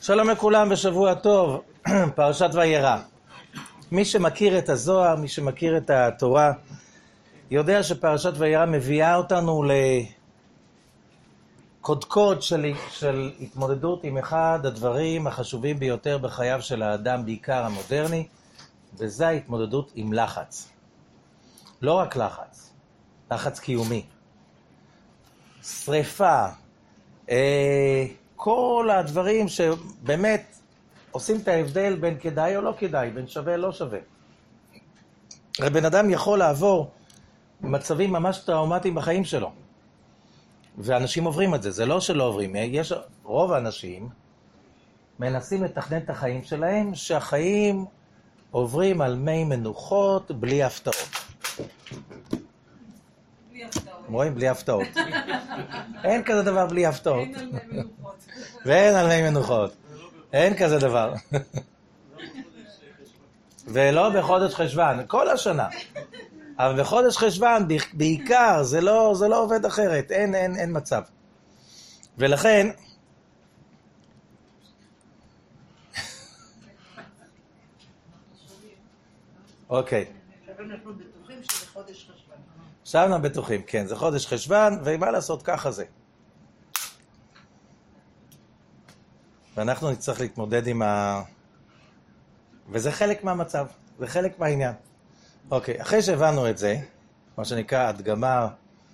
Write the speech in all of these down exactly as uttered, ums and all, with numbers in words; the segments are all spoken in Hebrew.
שלום לכולם ושבוע טוב, פרשת וירא. מי שמכיר את הזוהר, מי שמכיר את התורה, יודע שפרשת וירא מביאה אותנו לקודקוד של, של התמודדות עם אחד הדברים החשובים ביותר בחייו של האדם, בעיקר המודרני, וזה ההתמודדות עם לחץ. לא רק לחץ, לחץ קיומי. שריפה, אה, כל הדברים שבאמת עושים את ההבדל בין כדאי או לא כדאי, בין שווה לא שווה. הבן אדם יכול לעבור מצבים ממש טראומטיים בחיים שלו. ואנשים עוברים את זה, זה לא שלא עוברים. יש רוב האנשים מנסים לתכנן את החיים שלהם, שהחיים עוברים על מי מנוחות בלי הפתעות. בלי הפתעות. רואים? בלי הפתעות. אין כזה דבר בלי הפתעות. אין על מי מנוחות. ואין על מי מנוחות. אין כזה דבר. ולא בחודש חשוון, כל השנה. אבל בחודש חשוון בעיקר זה לא, זה לא עובד אחרת, אין, אין, אין מצב. ולכן, אוקיי. עכשיו אנחנו בטוחים שזה חודש חשוון. עכשיו אנחנו בטוחים, כן, זה חודש חשוון, ומה לעשות, ככה זה. ואנחנו נצטרך להתמודד עם ה... וזה חלק מהמצב, זה חלק מהעניין. אוקיי, אחרי שהבנו את זה, מה שנקרא הדגמה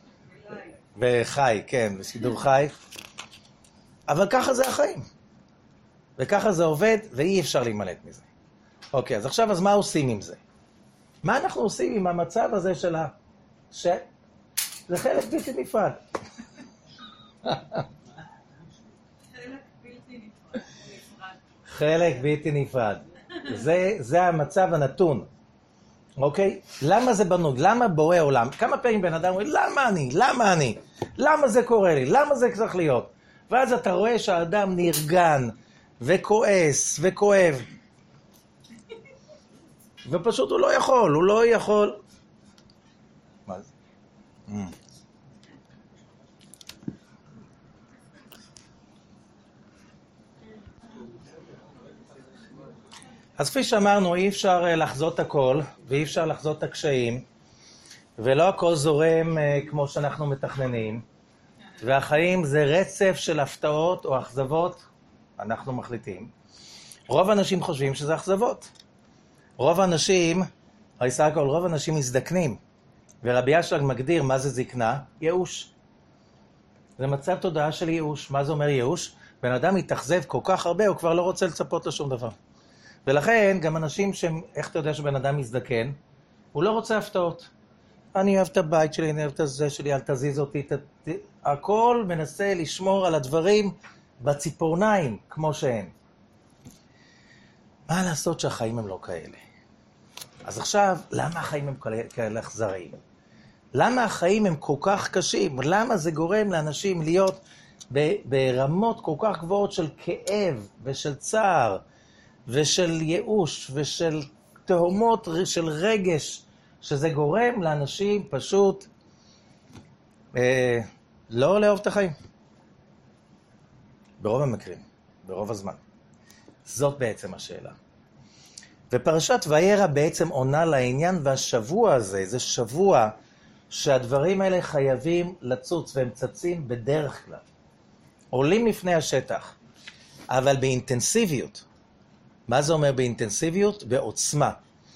וחי, כן, בסידור חי, אבל ככה זה החיים. וככה זה עובד, ואי אפשר להימלט מזה. אוקיי, אז עכשיו, אז מה עושים עם זה? מה אנחנו עושים עם המצב הזה של ה... ש... זה חלק בלתי נפרד. חלק בלתי נפרד. זה, זה המצב הנתון. אוקיי? למה זה בנוי? למה בורא עולם? כמה פעמים בן אדם אומר, למה אני? למה אני? למה זה קורה לי? למה זה צריך להיות? ואז אתה רואה שהאדם נרגן וכועס וכואב. ופשוט הוא לא יכול, הוא לא יכול. מה זה? Mm. אז כפי שאמרנו, אי אפשר לחזות הכל, ואי אפשר לחזות את הקשיים, ולא הכל זורם כמו שאנחנו מתכננים, והחיים זה רצף של הפתעות או אכזבות, אנחנו מחליטים. רוב האנשים חושבים שזה אכזבות. רוב האנשים, הרי סך הכל, רוב האנשים מזדקנים, ורבי אשלג מגדיר מה זה זקנה? ייאוש. זה מצב תודעה של ייאוש. מה זה אומר ייאוש? בן אדם מתאכזב כל כך הרבה, הוא כבר לא רוצה לצפות לשום דבר. ולכן גם אנשים שהם, איך אתה יודע שבן אדם מזדקן? הוא לא רוצה הפתעות. אני אוהב את הבית שלי, אני אוהב את הזה שלי, אל תזיז אותי. ת... הכל מנסה לשמור על הדברים בציפורניים, כמו שהן. מה לעשות שהחיים הם לא כאלה? אז עכשיו, למה החיים הם כאלה אכזריים? למה החיים הם כל כך קשים? למה זה גורם לאנשים להיות ברמות כל כך גבוהות של כאב ושל צער ושל ייאוש ושל תהומות של רגש, שזה גורם לאנשים פשוט אה, לא לאהוב את החיים? ברוב המקרים, ברוב הזמן. זאת בעצם השאלה. ופרשת וירא בעצם עונה לעניין, והשבוע הזה, זה שבוע שהדברים האלה חייבים לצוץ, והם צצים בדרך כלל. עולים לפני השטח, אבל באינטנסיביות. מה זה אומר באינטנסיביות? בעוצמה.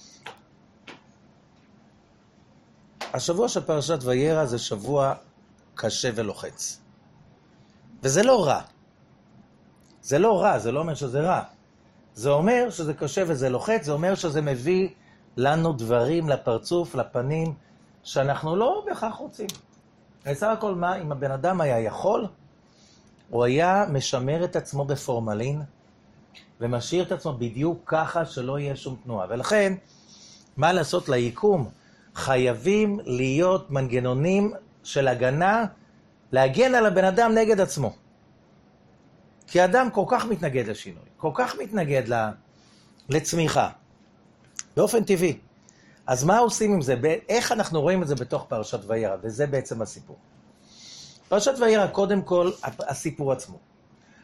השבוע של פרשת וירא זה שבוע קשה ולוחץ. וזה לא רע. זה לא רע, זה לא אומר שזה רע. זה אומר שזה קשה וזה לוחץ, זה אומר שזה מביא לנו דברים לפרצוף, לפנים, שאנחנו לא בהכרח רוצים. בסך הכל מה, אם הבן אדם היה יכול, הוא היה משמר את עצמו בפורמלין, ומשאיר את עצמו בדיוק ככה שלא יהיה שום תנועה. ולכן, מה לעשות ליקום? חייבים להיות מנגנונים של הגנה, להגן על הבן אדם נגד עצמו. כי האדם כל כך מתנגד לשינוי, כל כך מתנגד לצמיחה, באופן טבעי. אז מה עושים עם זה? איך אנחנו רואים את זה בתוך פרשת וירא? וזה בעצם הסיפור. פרשת וירא, קודם כל, הסיפור עצמו.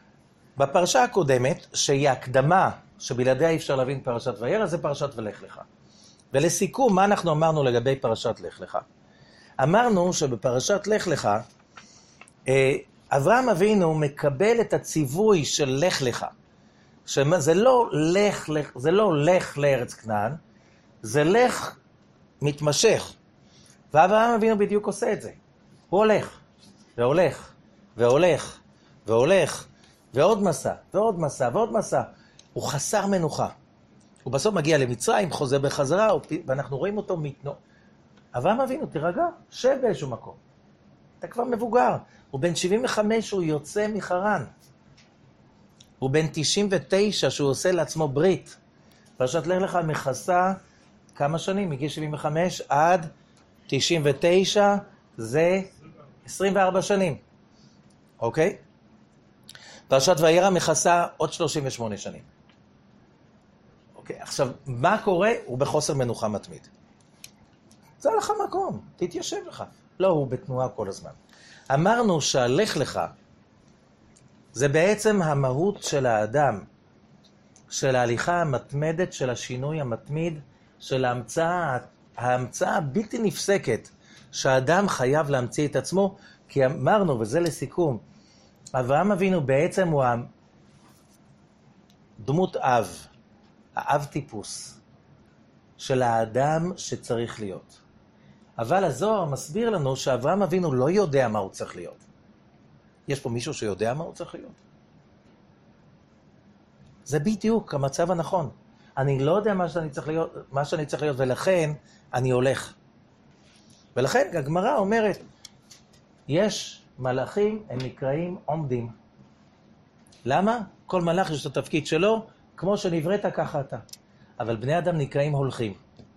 בפרשה הקודמת, שהיא הקדמה, שבלעדיה אי אפשר להבין פרשת וירא, זה פרשת ולך לך. ולסיכום, מה אנחנו אמרנו לגבי פרשת לך לך? אמרנו שבפרשת לך לך, אברהם אבינו מקבל את הציווי של לך לך. שזה לא לך, זה לא לך לארץ כנען, זה לך מתמשך. ואברהם אבינו בדיוק עושה את זה. הוא הולך, והולך, והולך, והולך, ועוד מסע, ועוד מסע, ועוד מסע. הוא חסר מנוחה. הוא בסוף מגיע למצרים, חוזר בחזרה, ואנחנו רואים אותו מתנוע. אברהם אבינו, תירגע, שב באיזשהו מקום. אתה כבר מבוגר. הוא בן שבעים וחמש, הוא יוצא מחרן. הוא בן תשעים ותשע, שהוא עושה לעצמו ברית. פרשת לך לך מכסה כמה שנים? מגיל שבעים וחמש עד תשעים ותשע, זה עשרים וארבע שנים. אוקיי? פרשת וירא מכסה עוד שלושים ושמונה שנים. אוקיי, עכשיו, מה קורה? הוא בחוסר מנוחה מתמיד. זה לך מקום, תתיישב לך. לא, הוא בתנועה כל הזמן. אמרנו שהלך לך, זה בעצם המהות של האדם, של ההליכה המתמדת, של השינוי המתמיד, של ההמצאה, ההמצאה הבלתי נפסקת, שהאדם חייב להמציא את עצמו, כי אמרנו, וזה לסיכום, אברהם אבינו בעצם הוא דמות אב, האב טיפוס, של האדם שצריך להיות. אבל הזוהר מסביר לנו שאברהם אבינו לא יודע מה הוא צריך להיות. יש פה מישהו שיודע מה הוא צריך להיות? זה בדיוק המצב הנכון. אני לא יודע מה שאני צריך להיות, מה שאני צריך להיות, ולכן אני הולך. ולכן הגמרא אומרת, יש מלאכים, הם נקראים עומדים. למה? כל מלאך יש את התפקיד שלו, כמו שנבראת ככה אתה. אבל בני אדם נקראים הולכים.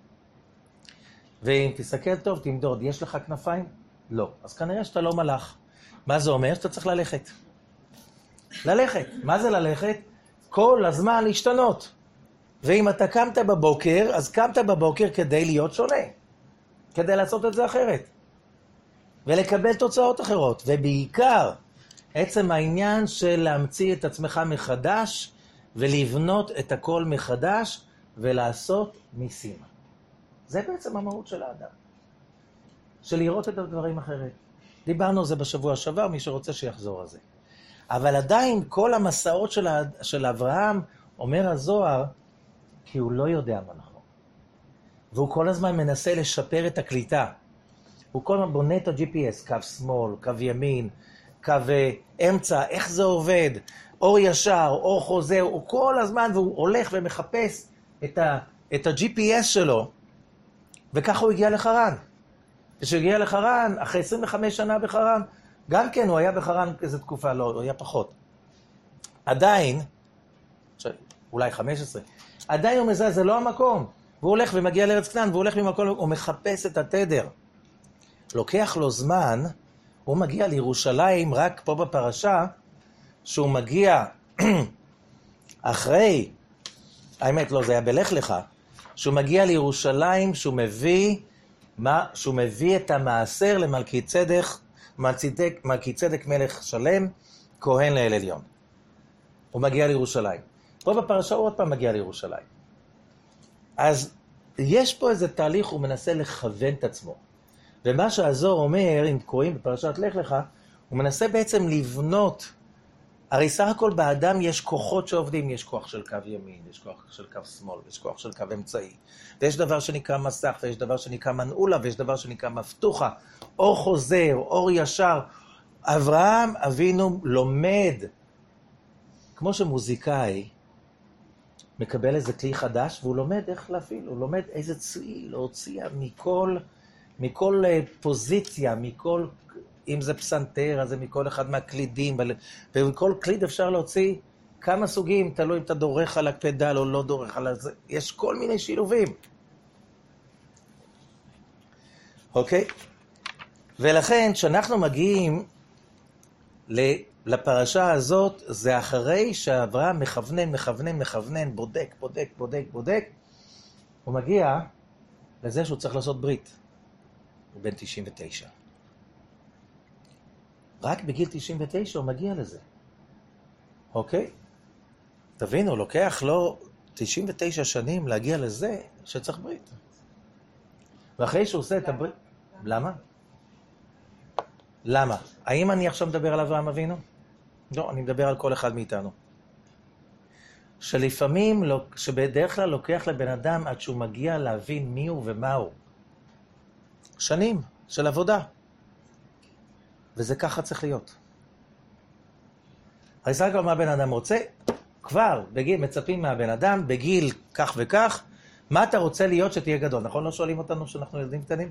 ואם תסתכל טוב, תמדוד, יש לך כנפיים? לא. אז כנראה שאתה לא מלאך. מה זה אומר? שאתה צריך ללכת. ללכת. מה זה ללכת? כל הזמן להשתנות. ואם אתה קמת בבוקר, אז קמת בבוקר כדי להיות שונה. כדי לעשות את זה אחרת. ולקבל תוצאות אחרות. ובעיקר, עצם העניין של להמציא את עצמך מחדש, ולבנות את הכל מחדש, ולעשות ניסים. זה בעצם המהות של האדם. של לראות את הדברים אחרת. דיברנו על זה בשבוע שעבר, מי שרוצה שיחזור על זה. אבל עדיין כל המסעות של, של אברהם, אומר הזוהר, כי הוא לא יודע מה נכון. והוא כל הזמן מנסה לשפר את הקליטה. הוא כל הזמן בונה את ה-ג'י פי אס, קו שמאל, קו ימין, קו אמצע, איך זה עובד, אור ישר, אור חוזר, הוא כל הזמן, והוא הולך ומחפש את, ה, את ה-ג'י פי אס שלו, וככה הוא הגיע לחרן. כשהוא הגיע לחרן, אחרי עשרים וחמש שנה בחרן, גם כן הוא היה בחרן איזו תקופה, לא, הוא היה פחות. עדיין, אולי חמש עשרה, עדיין הוא מזהה, זה לא המקום. והוא הולך ומגיע לארץ כנען, והוא הולך ממקום, הוא מחפש את התדר. לוקח לו זמן, הוא מגיע לירושלים רק פה בפרשה, שהוא מגיע אחרי, האמת לא, זה היה בלך לך, שהוא מגיע לירושלים, שהוא מביא, מה, שהוא מביא את המעשר למלכי צדק, מלכי צדק מלך שלם, כהן לאל עליון. הוא מגיע לירושלים. פה בפרשה הוא עוד פעם מגיע לירושלים. אז יש פה איזה תהליך, הוא מנסה לכוון את עצמו. ומה שהזוהר אומר, אם קוראים בפרשת לך לך, הוא מנסה בעצם לבנות, הרי סך הכל באדם יש כוחות שעובדים, יש כוח של קו ימין, יש כוח של קו שמאל, יש כוח של קו אמצעי. ויש דבר שנקרא מסך, ויש דבר שנקרא מנעולה, ויש דבר שנקרא מפתוחה, אור חוזר, אור ישר. אברהם אבינו לומד, כמו שמוזיקאי מקבל איזה כלי חדש, והוא לומד איך להפעיל, הוא לומד איזה צליל להוציא מכל, מכל פוזיציה, מכל, אם זה פסנתר, אז זה מכל אחד מהקלידים, ומכל קליד אפשר להוציא כמה סוגים, תלוי אם אתה דורך על הפדל או לא דורך על זה, יש כל מיני שילובים. אוקיי? ולכן, כשאנחנו מגיעים לפרשה הזאת, זה אחרי שאברהם מכוונן, מכוונן, מכוונן, בודק, בודק, בודק, בודק, הוא מגיע לזה שהוא צריך לעשות ברית. הוא בן תשעים ותשע. רק בגיל תשעים ותשע הוא מגיע לזה. אוקיי? תבינו, לוקח לו תשעים ותשע שנים להגיע לזה שצריך ברית. ואחרי שהוא עושה את הברית... למה? למה? האם אני עכשיו מדבר על אברהם אבינו? לא, אני מדבר על כל אחד מאיתנו. שלפעמים, שבדרך כלל לוקח לבן אדם עד שהוא מגיע להבין מי הוא ומה הוא. שנים של עבודה. וזה ככה צריך להיות. הרי סך הכל מה בן אדם רוצה? כבר, בגיל, מצפים מהבן אדם, בגיל כך וכך, מה אתה רוצה להיות שתהיה גדול? נכון? לא שואלים אותנו שאנחנו ילדים קטנים?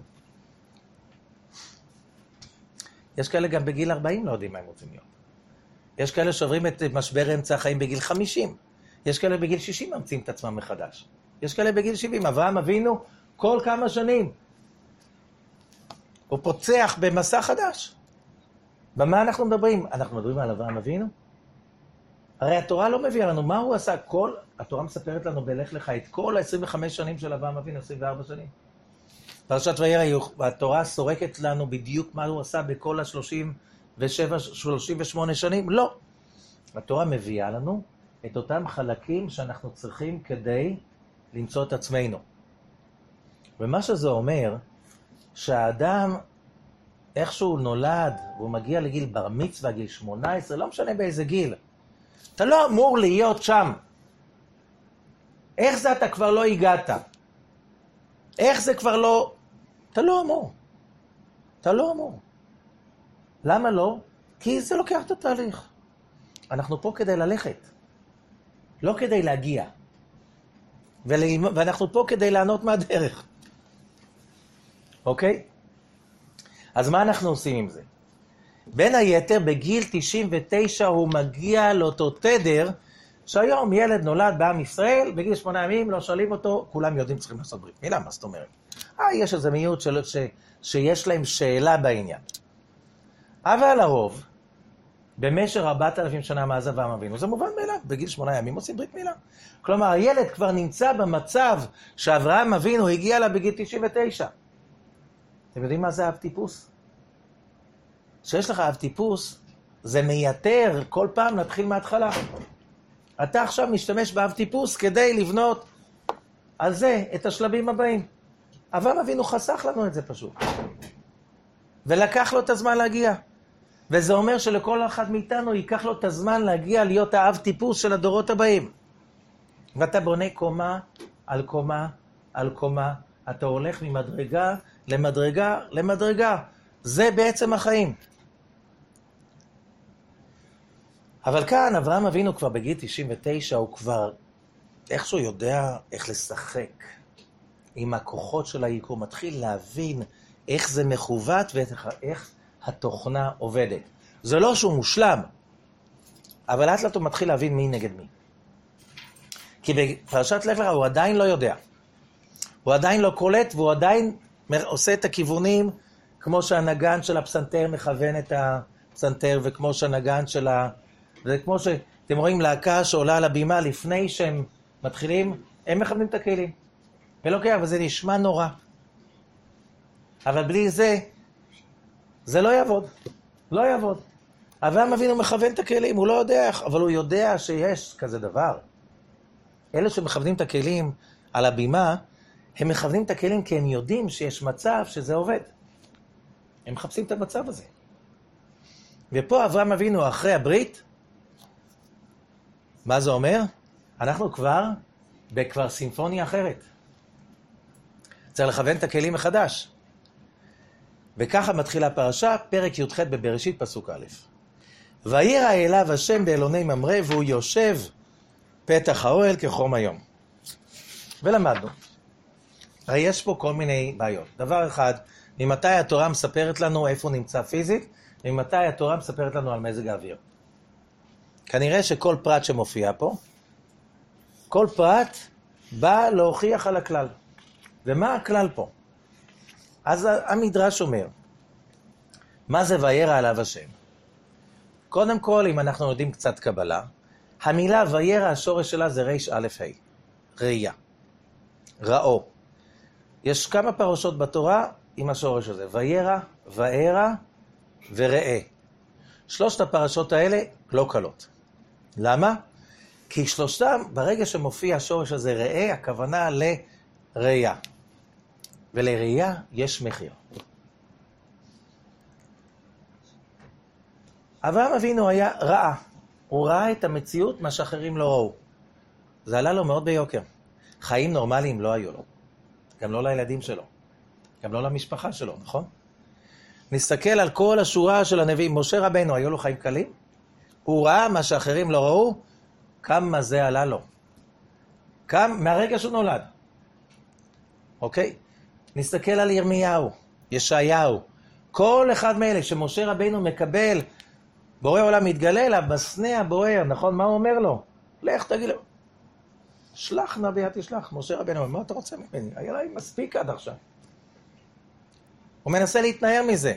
יש כאלה גם בגיל ארבעים לא יודעים מה הם רוצים להיות. יש כאלה שעוברים את משבר אמצע החיים בגיל חמישים. יש כאלה בגיל שישים ממציאים את עצמם מחדש. יש כאלה בגיל שבעים. אברהם אבינו כל כמה שנים. הוא פוצח במסע חדש. במה אנחנו מדברים? אנחנו מדברים על אברהם אבינו? הרי התורה לא מביאה לנו מה הוא עשה. כל, התורה מספרת לנו בלך לך את כל ה-עשרים וחמש שנים של אברהם אבינו, עשרים וארבע שנים. פרשת וירא, התורה סורקת לנו בדיוק מה הוא עשה בכל ה-שלושים ושבע, שלושים ושמונה שנים? לא. התורה מביאה לנו את אותם חלקים שאנחנו צריכים כדי למצוא את עצמנו. ומה שזה אומר, שהאדם, איכשהו נולד, והוא מגיע לגיל בר מצווה, גיל שמונה עשרה, לא משנה באיזה גיל, אתה לא אמור להיות שם. איך זה אתה כבר לא הגעת? איך זה כבר לא... אתה לא אמור. אתה לא אמור. למה לא? כי זה לוקח את התהליך. אנחנו פה כדי ללכת. לא כדי להגיע. וללמוד, ואנחנו פה כדי לענות מהדרך. אוקיי? אז מה אנחנו עושים עם זה? בין היתר, בגיל תשעים ותשע הוא מגיע לאותו תדר, שהיום ילד נולד בעם ישראל, בגיל שמונה ימים לא שואלים אותו, כולם יודעים צריכים לעשות ברית מילה, מה זאת אומרת? אה, יש איזה מיעוט של, ש, שיש להם שאלה בעניין. אבל הרוב, במשך ארבעת אלפים שנה מאז אברהם אבינו, זה מובן מאליו, בגיל שמונה ימים עושים ברית מילה. כלומר, הילד כבר נמצא במצב שאברהם אבינו הגיע לה בגיל תשעים ותשע. אתם יודעים מה זה אב טיפוס? שיש לך אב טיפוס, זה מייתר כל פעם להתחיל מההתחלה. אתה עכשיו משתמש באב טיפוס כדי לבנות על זה את השלבים הבאים. אברהם אבינו חסך לנו את זה פשוט. ולקח לו את הזמן להגיע. וזה אומר שלכל אחד מאיתנו ייקח לו את הזמן להגיע להיות האב טיפוס של הדורות הבאים. ואתה בונה קומה על קומה על קומה. אתה הולך ממדרגה למדרגה למדרגה. זה בעצם החיים. אבל כאן אברהם אבינו כבר בגיל תשעים ותשע, הוא כבר איכשהו יודע איך לשחק עם הכוחות של היקום, מתחיל להבין איך זה מכוות ואיך התוכנה עובדת. זה לא שהוא מושלם, אבל לאט לאט הוא מתחיל להבין מי נגד מי. כי בפרשת לך לך הוא עדיין לא יודע. הוא עדיין לא קולט והוא עדיין עושה את הכיוונים כמו שהנגן של הפסנתר מכוון את הפסנתר, וכמו שהנגן של ה... זה כמו שאתם רואים להקה שעולה על הבימה לפני שהם מתחילים, הם מכוונים את הכלים. ולוקח, וזה נשמע נורא. אבל בלי זה, זה לא יעבוד. לא יעבוד. אברהם אבינו מכוון את הכלים, הוא לא יודע, אבל הוא יודע שיש כזה דבר. אלה שמכוונים את הכלים על הבימה, הם מכוונים את הכלים כי הם יודעים שיש מצב שזה עובד. הם מחפשים את המצב הזה. ופה אברהם אבינו אחרי הברית, מה זה אומר? אנחנו כבר בכבר סימפוניה אחרת. צריך לכוון את הכלים מחדש. וככה מתחילה הפרשה, פרק י"ח בבראשית פסוק א'. וירא אליו השם באלוני ממרא, והוא יושב פתח האוהל כחום היום. ולמדנו. הרי יש פה כל מיני בעיות. דבר אחד, ממתי התורה מספרת לנו איפה הוא נמצא פיזית, ממתי התורה מספרת לנו על מזג האוויר. כנראה שכל פרט שמופיע פה, כל פרט בא להוכיח על הכלל. ומה הכלל פה? אז המדרש אומר, מה זה וירא עליו השם? קודם כל, אם אנחנו יודעים קצת קבלה, המילה וירא, השורש שלה זה ריש א' ה', ראייה, ראו. יש כמה פרשות בתורה עם השורש הזה, וירא, וארא וראה. שלושת הפרשות האלה לא קלות. למה? כי שלושתם, ברגע שמופיע השורש הזה ראה, הכוונה לראייה. ולראייה יש מחיר. אברהם אבינו היה רעה. הוא ראה את המציאות, מה שאחרים לא ראו. זה עלה לו מאוד ביוקר. חיים נורמליים לא היו לו. גם לא לילדים שלו. גם לא למשפחה שלו, נכון? נסתכל על כל השורה של הנביאים. משה רבנו, היו לו חיים קלים? הוא ראה מה שאחרים לא ראו, כמה זה עלה לו. כמה, מהרגע שהוא נולד. אוקיי? נסתכל על ירמיהו, ישעיהו. כל אחד מאלה שמשה רבנו מקבל, בורא עולם מתגלה לה, בסנה הבוער, נכון? מה הוא אומר לו? לך תגיד לו. שלח נא ביד תשלח. משה רבנו, מה אתה רוצה ממני? היה לי מספיק עד עכשיו. הוא מנסה להתנער מזה.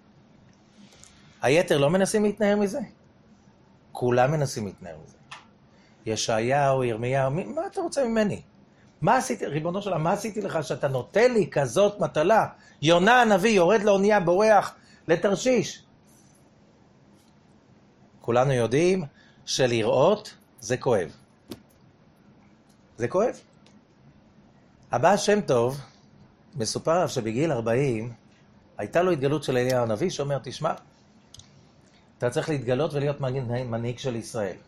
היתר לא מנסים להתנער מזה? כולם מנסים להתנער מזה. ישעיהו, ירמיהו, מה אתה רוצה ממני? מה עשיתי, ריבונו שלה, מה עשיתי לך שאתה נותן לי כזאת מטלה? יונה הנביא יורד לאונייה, בורח לתרשיש. כולנו יודעים שלראות זה כואב. זה כואב. הבא שם טוב, מסופר עליו שבגיל ארבעים, הייתה לו התגלות של אליהו הנביא שאומר, תשמע, אתה צריך להתגלות ולהיות מנהיג של ישראל.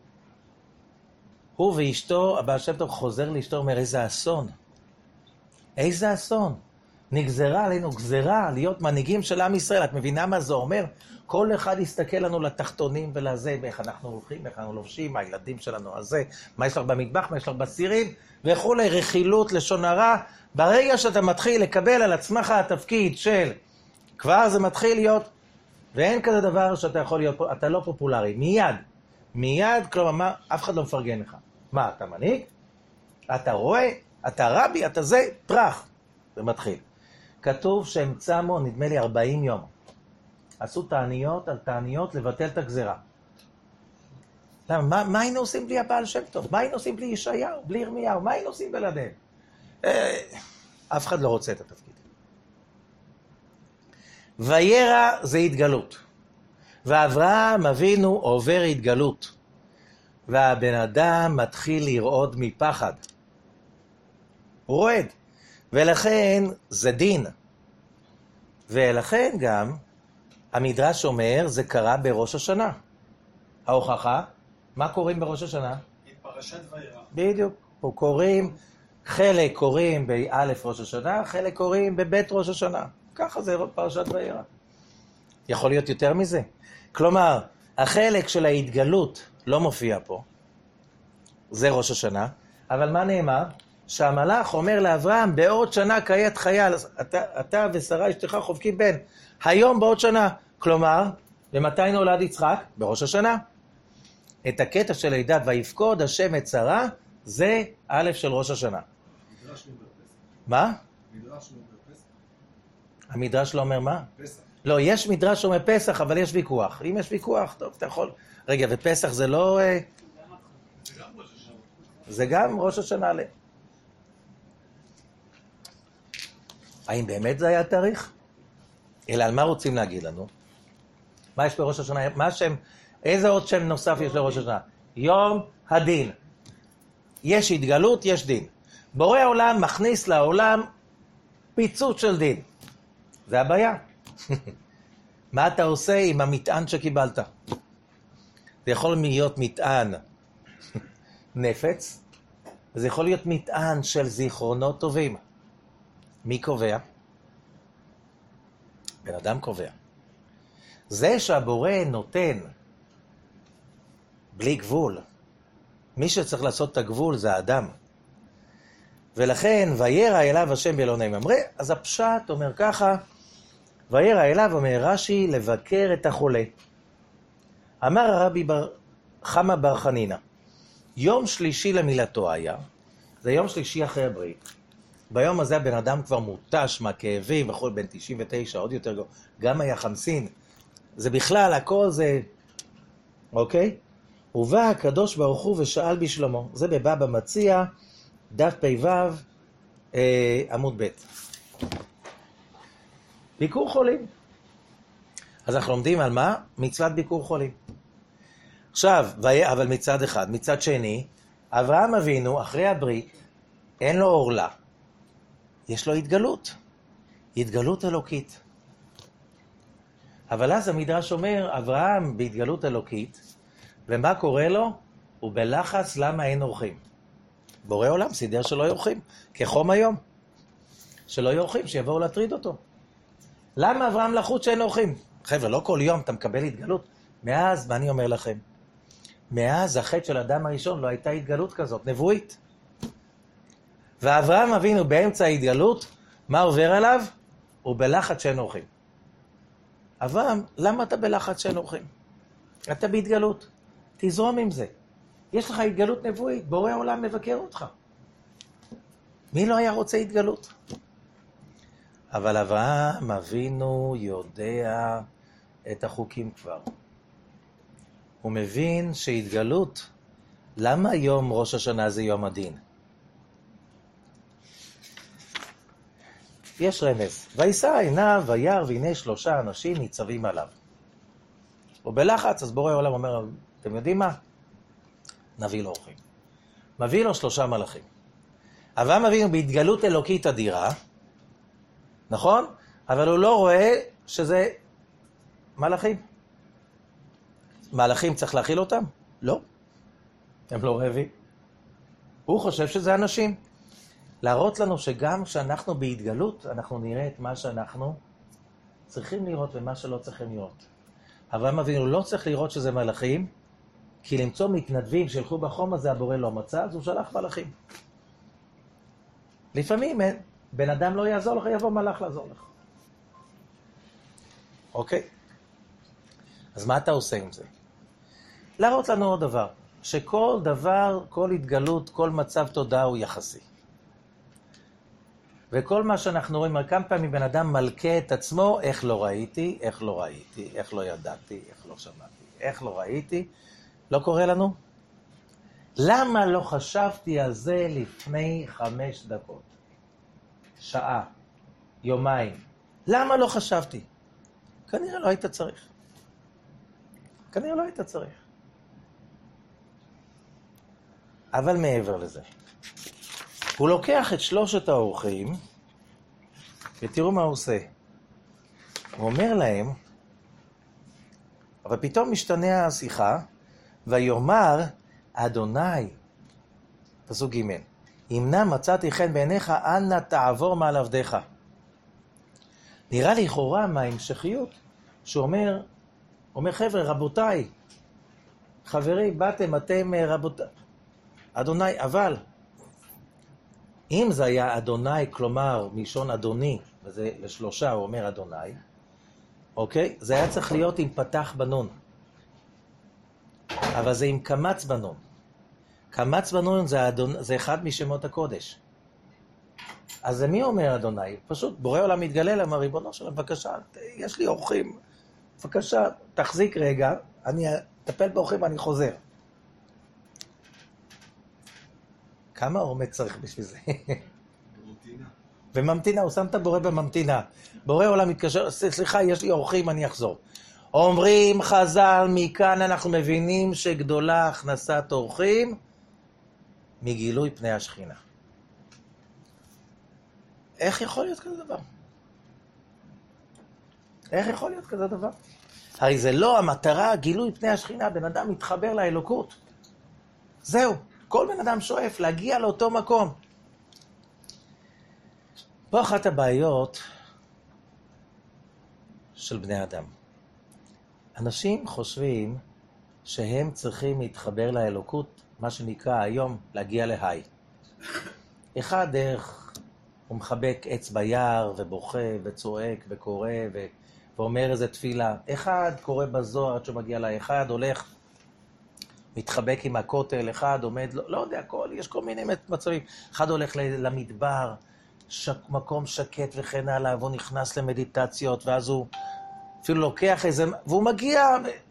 הוא ואשתו, הבא שם טוב חוזר לאשתו, אומר, איזה אסון. איזה אסון. נגזרה עלינו גזרה להיות מנהיגים של עם ישראל. את מבינה מה זה אומר? כל אחד יסתכל לנו לתחתונים ולזה, ואיך אנחנו הולכים, איך אנחנו לובשים, הילדים שלנו הזה, מה יש לך במטבח, מה יש לך בסירים, וכולי, רכילות, לשון הרע. ברגע שאתה מתחיל לקבל על עצמך התפקיד של, כבר זה מתחיל להיות, ואין כזה דבר שאתה יכול להיות, אתה לא פופולרי, מיד, מיד, כלומר, מה, אף אחד לא מפרגן לך. מה, אתה מנהיג? אתה רואה? אתה רבי? אתה זה? פרח. זה מתחיל. כתוב שהם צמו, נדמה לי, ארבעים יום. עשו תעניות על תעניות לבטל את הגזרה. למה? מה, מה היינו עושים בלי הבעל שם טוב? מה היינו עושים בלי ישעיהו? בלי ירמיהו? מה היינו עושים בלעדיהם? אה, אף אחד לא רוצה את התפקיד. וירא זה התגלות. ואברהם אבינו עובר התגלות. והבן אדם מתחיל לרעוד מפחד. הוא רועד. ולכן זה דין. ולכן גם המדרש אומר, זה קרה בראש השנה. ההוכחה, מה קוראים בראש השנה? פרשת וירא. בדיוק. פה קוראים, חלק קוראים באלף ראש השנה, חלק קוראים בבית ראש השנה. ככה זה פרשת וירא. יכול להיות יותר מזה. כלומר, החלק של ההתגלות לא מופיע פה. זה ראש השנה. אבל מה נאמר? שהמלאך אומר לאברהם, בעוד שנה קיית חייל, אתה, אתה ושרה אשתך חובקים בן. היום בעוד שנה. כלומר, ומתי נולד יצחק? בראש השנה. את הקטע של לידת ויפקוד השם את שרה, זה א' של ראש השנה. מדרש לא אומר פסח. מה? מדרש לא אומר פסח. המדרש לא אומר מה? פסח. לא, יש מדרש שאומר פסח, אבל יש ויכוח. אם יש ויכוח, טוב, אתה יכול... רגע, ופסח זה לא... זה גם ראש השנה. זה גם ראש השנה ל... האם באמת זה היה התאריך? אלא על מה רוצים להגיד לנו? מה יש בראש השנה? מה השם? איזה עוד שם נוסף יש לראש השנה? יום הדין. יש התגלות, יש דין. בורא העולם מכניס לעולם פיצוץ של דין. זה הבעיה. מה אתה עושה עם המטען שקיבלת? זה יכול להיות מטען נפץ, וזה יכול להיות מטען של זיכרונות טובים. מי קובע? בן אדם קובע. זה שהבורא נותן בלי גבול, מי שצריך לעשות את הגבול זה האדם. ולכן, וירא אליו השם באלוהי ממרא, אז הפשט אומר ככה, וירא אליו, אומר רש"י, לבקר את החולה. אמר הרבי בר, חמה בר חנינא, יום שלישי למילתו היה, זה יום שלישי אחרי הברית. ביום הזה הבן אדם כבר מותש מהכאבים, וכל בן תשעים ותשע, עוד יותר גרוע, גם היה חמסין. זה בכלל, הכל זה... אוקיי? ובא הקדוש ברוך הוא ושאל בשלמו. זה בבבא מציעא, דף פ"ו, אה, עמוד ב'. ביקור חולים. אז אנחנו לומדים על מה? מצוות ביקור חולים. עכשיו, אבל מצד אחד, מצד שני, אברהם אבינו, אחרי הברית, אין לו עורלה. יש לו התגלות. התגלות אלוקית. אבל אז המדרש אומר, אברהם בהתגלות אלוקית, ומה קורה לו? הוא בלחץ למה אין אורחים. בורא עולם סידר שלא יורחים, כחום היום. שלא יורחים, שיבואו להטריד אותו. למה אברהם לחוץ שאין אורחים? חבר'ה, לא כל יום אתה מקבל התגלות. מאז, מה אני אומר לכם? מאז החטא של אדם הראשון לא הייתה התגלות כזאת, נבואית. ואברהם אבינו באמצע ההתגלות, מה עובר עליו? הוא בלחץ שאין אורחים. אברהם, למה אתה בלחץ שאין אורחים? אתה בהתגלות. תזרום עם זה. יש לך התגלות נבואית, בורא העולם מבקר אותך. מי לא היה רוצה התגלות? אבל אברהם אבינו יודע את החוקים כבר. הוא מבין שהתגלות, למה יום ראש השנה זה יום הדין? יש רמז. וישא עיניו וירא והנה שלושה אנשים ניצבים עליו. הוא בלחץ, אז בורא העולם אומר, אתם יודעים מה? נביא לו אורחים. מביא לו שלושה מלאכים. אברהם אבינו בהתגלות אלוקית אדירה, נכון? אבל הוא לא רואה שזה מלאכים. מלאכים צריך להכיל אותם? לא. הם לא רעבים. הוא חושב שזה אנשים. להראות לנו שגם כשאנחנו בהתגלות, אנחנו נראה את מה שאנחנו צריכים לראות ומה שלא צריכים לראות. אברהם אבינו לא צריך לראות שזה מלאכים, כי למצוא מתנדבים שילכו בחום הזה, הבורא לא מצא, אז הוא שלח מלאכים. לפעמים בן אדם לא יעזור לך, יבוא מלאך לעזור לך. אוקיי? אז מה אתה עושה עם זה? להראות לנו עוד דבר, שכל דבר, כל התגלות, כל מצב תודעה הוא יחסי. וכל מה שאנחנו רואים, כמה פעמים בן אדם מלכה את עצמו, איך לא ראיתי, איך לא ראיתי, איך לא ידעתי, איך לא שמעתי, איך לא ראיתי, לא קורה לנו? למה לא חשבתי על זה לפני חמש דקות? שעה, יומיים. למה לא חשבתי? כנראה לא היית צריך. כנראה לא היית צריך. אבל מעבר לזה, הוא לוקח את שלושת האורחים, ותראו מה הוא עושה. הוא אומר להם, אבל פתאום משתנה השיחה, ויאמר, אדוני, פסוק ג' אם נא מצאתי חן בעיניך, אנא תעבור מעל עבדיך. נראה לי לכאורה מההמשכיות, שהוא אומר, אומר חבר'ה, רבותיי, חברים, באתם, אתם רבותיי, אדוני, אבל, אם זה היה אדוני, כלומר, מלשון אדוני, וזה לשלושה, הוא אומר אדוני, אוקיי? זה היה צריך להיות עם פתח בנון. אבל זה עם קמץ בנון. קמץ בנון זה, אדונ... זה אחד משמות הקודש. אז זה מי אומר אדוני? פשוט בורא עולם מתגלה להם, הריבונו שלהם, בבקשה, יש לי אורחים, בבקשה, תחזיק רגע, אני אטפל באורחים ואני חוזר. כמה אומץ צריך בשביל זה? ממתינה. וממתינה, הוא שם את הבורא בממתינה. בורא עולם מתקשר, סליחה, יש לי אורחים, אני אחזור. אומרים חז"ל, מכאן אנחנו מבינים שגדולה הכנסת אורחים מגילוי פני השכינה. איך יכול להיות כזה דבר? איך יכול להיות כזה דבר? הרי זה לא המטרה, גילוי פני השכינה, בן אדם מתחבר לאלוקות. זהו, כל בן אדם שואף להגיע לאותו מקום. פה אחת הבעיות של בני אדם. אנשים חושבים שהם צריכים להתחבר לאלוקות, מה שנקרא היום להגיע להי. אחד דרך, הוא מחבק עץ ביער ובוכה וצועק וקורא ו... ואומר איזה תפילה. אחד קורא בזוהר עד שהוא מגיע לה, אחד הולך, מתחבק עם הכותל, אחד עומד, לא, לא יודע, כל, יש כל מיני מצבים. אחד הולך למדבר, שק, מקום שקט וכן הלאה, והוא נכנס למדיטציות, ואז הוא אפילו לוקח איזה, והוא מגיע.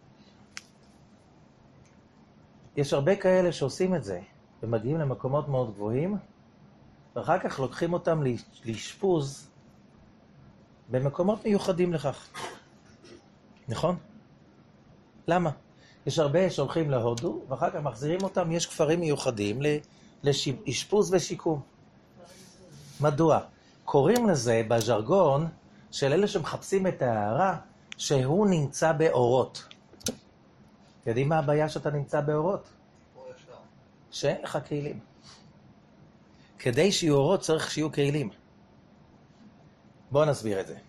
יש הרבה כאלה שעושים את זה, ומגיעים למקומות מאוד גבוהים, ואחר כך לוקחים אותם לאשפוז במקומות מיוחדים לכך. נכון? למה? יש הרבה שהולכים להודו, ואחר כך מחזירים אותם, יש כפרים מיוחדים לאשפוז ושיקום. מדוע? קוראים לזה בז'רגון של אלה שמחפשים את ההערה, שהוא נמצא באורות. יודעים מה הבעיה שאתה נמצא באורות? שאין לך כלים. כדי שיהיו אורות צריך שיהיו כלים. בואו נסביר את זה.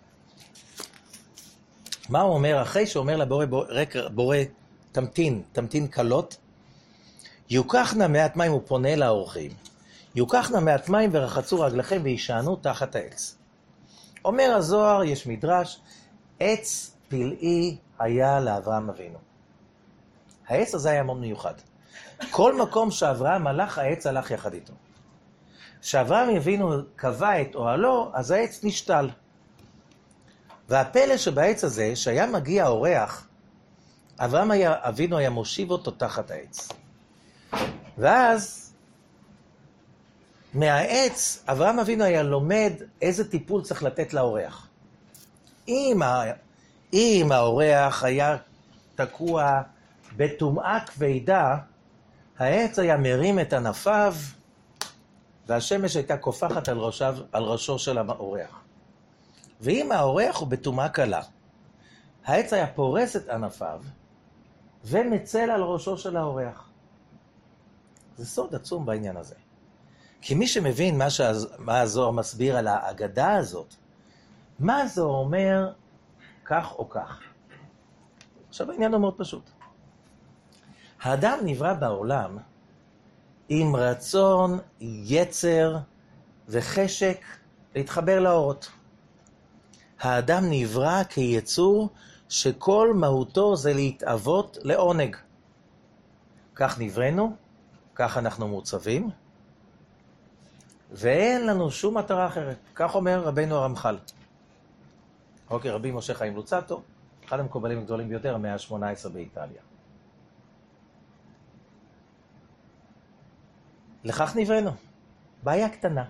מה הוא אומר? אחרי שאומר לבורא בורא, בורא תמתין, תמתין קלות, יוקחנה מעט מים, הוא פונה לאורחים, יוקחנה מעט מים ורחצו רגליכם וישענו תחת העץ. אומר הזוהר, יש מדרש, עץ פלאי היה לאברהם אבינו. העץ הזה היה מאוד מיוחד. כל מקום שאברהם הלך, העץ הלך יחד איתו. כשאברהם אבינו קבע את אוהלו, אז העץ נשתל. והפלא שבעץ הזה, שהיה מגיע אורח, אברהם היה, אבינו היה מושיב אותו תחת העץ. ואז, מהעץ, אברהם אבינו היה לומד איזה טיפול צריך לתת לאורח. אם, ה... אם האורח היה תקוע בטומאה כבדה, העץ היה מרים את ענפיו, והשמש הייתה קופחת על, ראשיו, על ראשו של האורח. ואם האורח הוא בטומאה קלה, העץ היה פורס את ענפיו, ומצל על ראשו של האורח. זה סוד עצום בעניין הזה. כי מי שמבין מה, שהז... מה הזוהר מסביר על האגדה הזאת, מה זה אומר כך או כך. עכשיו העניין הוא מאוד פשוט. האדם נברא בעולם עם רצון, יצר וחשק להתחבר לאורות. האדם נברא כיצור שכל מהותו זה להתאבות לעונג. כך נבראנו, כך אנחנו מוצבים, ואין לנו שום מטרה אחרת. כך אומר רבינו הרמח"ל. אוקיי, רבי משה חיים לוצאטו, אחד המקובלים הגדולים ביותר, המאה ה-שמונה עשרה באיטליה. לכך נבראנו. בעיה קטנה.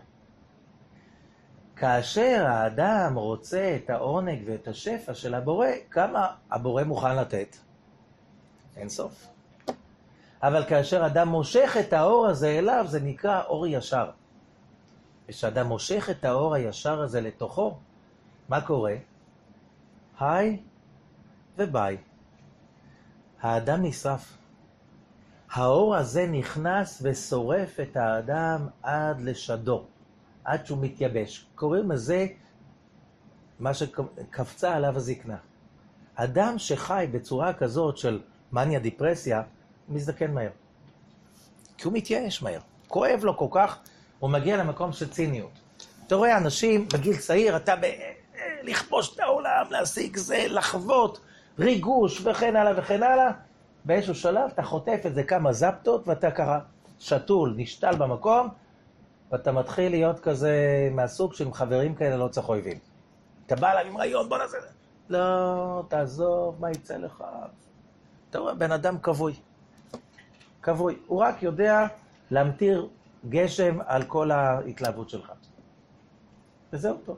כאשר האדם רוצה את העונג ואת השפע של הבורא, כמה הבורא מוכן לתת? אין סוף. אבל כאשר אדם מושך את האור הזה אליו, זה נקרא אור ישר. כשאדם מושך את האור הישר הזה לתוכו, מה קורה? היי וביי. האדם נשרף. האור הזה נכנס ושורף את האדם עד לשדו, עד שהוא מתייבש. קוראים לזה מה שקפצה עליו הזקנה. אדם שחי בצורה כזאת של מניה דיפרסיה, מזדקן מהר. כי הוא מתייאש מהר. כואב לו כל כך, הוא מגיע למקום של ציניות. אתה רואה אנשים בגיל צעיר, אתה ב... לכבוש את העולם, להשיג זה, לחוות, ריגוש וכן הלאה וכן הלאה. באיזשהו שלב אתה חוטף את זה כמה זפטות, ואתה ככה שתול, נשתל במקום, ואתה מתחיל להיות כזה מהסוג של חברים כאלה לא צריך אויבים. אתה בא אליו עם רעיון, בוא נעשה זה. לא, תעזוב, מה יצא לך? אתה רואה, בן אדם כבוי. כבוי. הוא רק יודע להמטיר גשם על כל ההתלהבות שלך. וזהו טוב.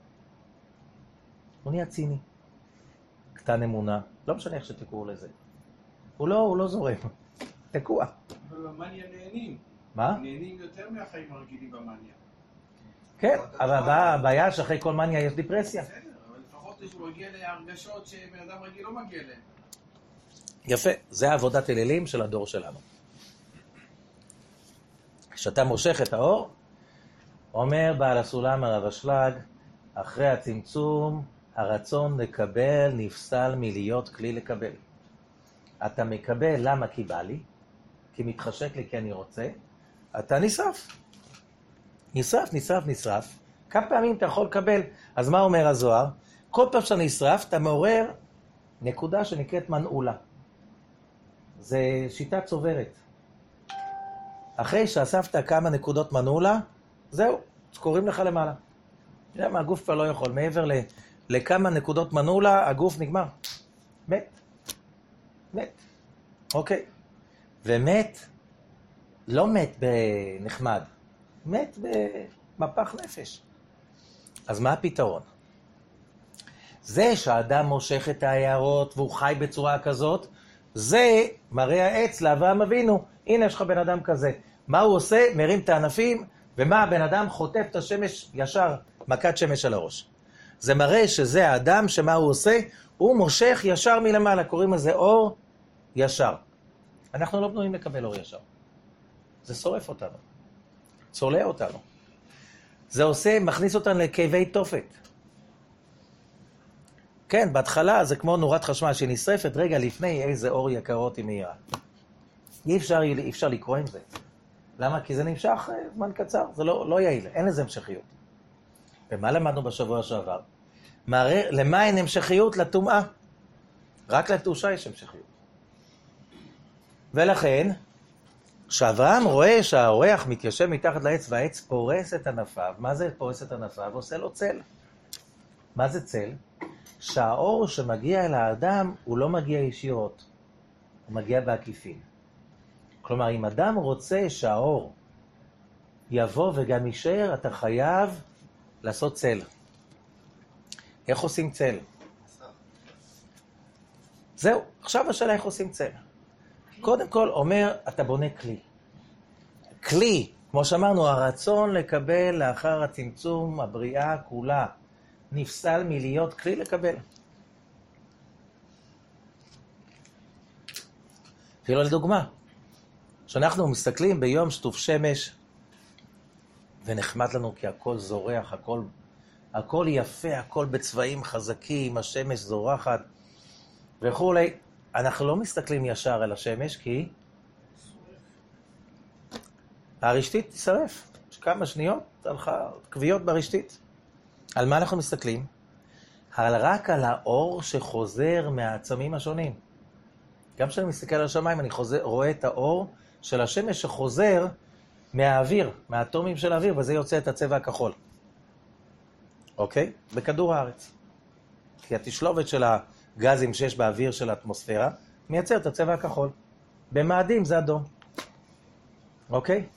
הוא נהיה ציני. קטן אמונה. לא משנה איך שתקראו לזה. הוא לא, הוא לא זורם. תקוע. אבל במניה נהנים. מה? נהנים יותר מהחיים הרגילים במניה. כן, אבל הבעיה שאחרי כל מניה יש דיפרסיה. בסדר, אבל לפחות הוא מגיע להרגשות שבן אדם רגיל לא מגיע להם. יפה, זה עבודת אלילים של הדור שלנו. כשאתה מושך את האור, אומר בעל הסולם הרב אשלג, אחרי הצמצום, הרצון לקבל נפסל מלהיות כלי לקבל. אתה מקבל למה כי בא לי, כי מתחשק לי כי אני רוצה, אתה נשרף. נשרף, נשרף, נשרף. כמה פעמים אתה יכול לקבל? אז מה אומר הזוהר? כל פעם שאתה נשרף, אתה מעורר נקודה שנקראת מנעולה. זה שיטה צוברת. אחרי שאספת כמה נקודות מנעולה, זהו, קוראים לך למעלה. תראה מה, הגוף כבר לא יכול. מעבר ל, לכמה נקודות מנעולה, הגוף נגמר. מת. מת. אוקיי. ומת, לא מת בנחמד. מת במפח נפש. אז מה הפתרון? זה שהאדם מושך את ההערות והוא חי בצורה כזאת, זה מראה העץ לאברהם אבינו. הנה יש לך בן אדם כזה. מה הוא עושה? מרים את הענפים, ומה הבן אדם חוטף את השמש ישר, מכת שמש על הראש. זה מראה שזה האדם שמה הוא עושה? הוא מושך ישר מלמעלה, קוראים לזה אור ישר. אנחנו לא בנויים לקבל אור ישר. זה שורף אותנו, צולע אותנו. זה עושה, מכניס אותנו לכאבי תופת. כן, בהתחלה זה כמו נורת חשמל שנשרפת רגע לפני איזה אור יקרות היא מהירה. אי אפשר, אי אפשר לקרוא עם זה. למה? כי זה נמשך זמן קצר, זה לא, לא יעיל, אין לזה המשכיות. ומה למדנו בשבוע שעבר? מראה, למה אין המשכיות? לטומאה. רק לקדושה יש המשכיות. ולכן, כשאברהם רואה שהאורח מתיישב מתחת לעץ והעץ פורס את ענפיו, מה זה פורס את ענפיו? עושה לו צל. מה זה צל? שהאור שמגיע אל האדם הוא לא מגיע ישירות, הוא מגיע בעקיפין. כלומר, אם אדם רוצה שהאור יבוא וגם יישאר, אתה חייב לעשות צל. איך עושים צל? זהו, עכשיו השאלה איך עושים צל. קודם כל אומר, אתה בונה כלי. כלי, כמו שאמרנו, הרצון לקבל לאחר הצמצום, הבריאה כולה, נפסל מלהיות כלי לקבל. אפילו לדוגמה, כשאנחנו מסתכלים ביום שטוף שמש, ונחמד לנו כי הכל זורח, הכל, הכל יפה, הכל בצבעים חזקים, השמש זורחת וכו'. אנחנו לא מסתכלים ישר על השמש כי הרשתית תשרף. כמה שניות הלכה קביעות ברשתית. על מה אנחנו מסתכלים? רק על האור שחוזר מהעצמים השונים. גם כשאני מסתכל על השמיים, אני חוזר, רואה את האור של השמש שחוזר מהאוויר, מהאטומים של האוויר, וזה יוצא את הצבע הכחול. אוקיי? בכדור הארץ. כי התשלובת של הגזים שיש באוויר של האטמוספירה, מייצר את הצבע הכחול. במאדים זה אדום. אוקיי?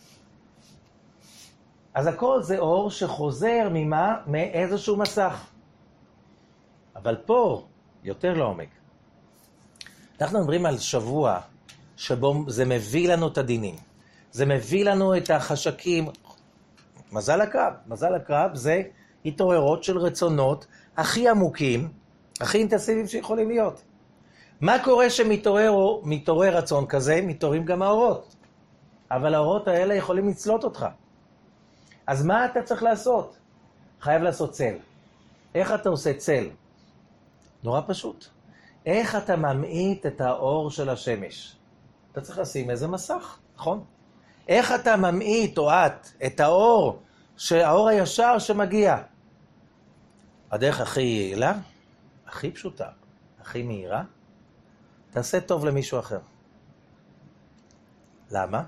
אז הכל זה אור שחוזר ממה? מאיזשהו מסך. אבל פה, יותר לעומק. אנחנו מדברים על שבוע שבו זה מביא לנו את הדינים. זה מביא לנו את החשקים. מזל הקרב. מזל הקרב זה התעוררות של רצונות הכי עמוקים, הכי אינטנסיביים שיכולים להיות. מה קורה שמתעורר מתעורר רצון כזה? מתעוררים גם האורות. אבל האורות האלה יכולים לצלות אותך. אז מה אתה צריך לעשות? חייב לעשות צל. איך אתה עושה צל? נורא פשוט. איך אתה ממעיט את האור של השמש? אתה צריך לשים איזה מסך, נכון? איך אתה ממעיט או את את האור, האור הישר שמגיע? הדרך הכי יעילה, הכי פשוטה, הכי מהירה, תעשה טוב למישהו אחר. למה?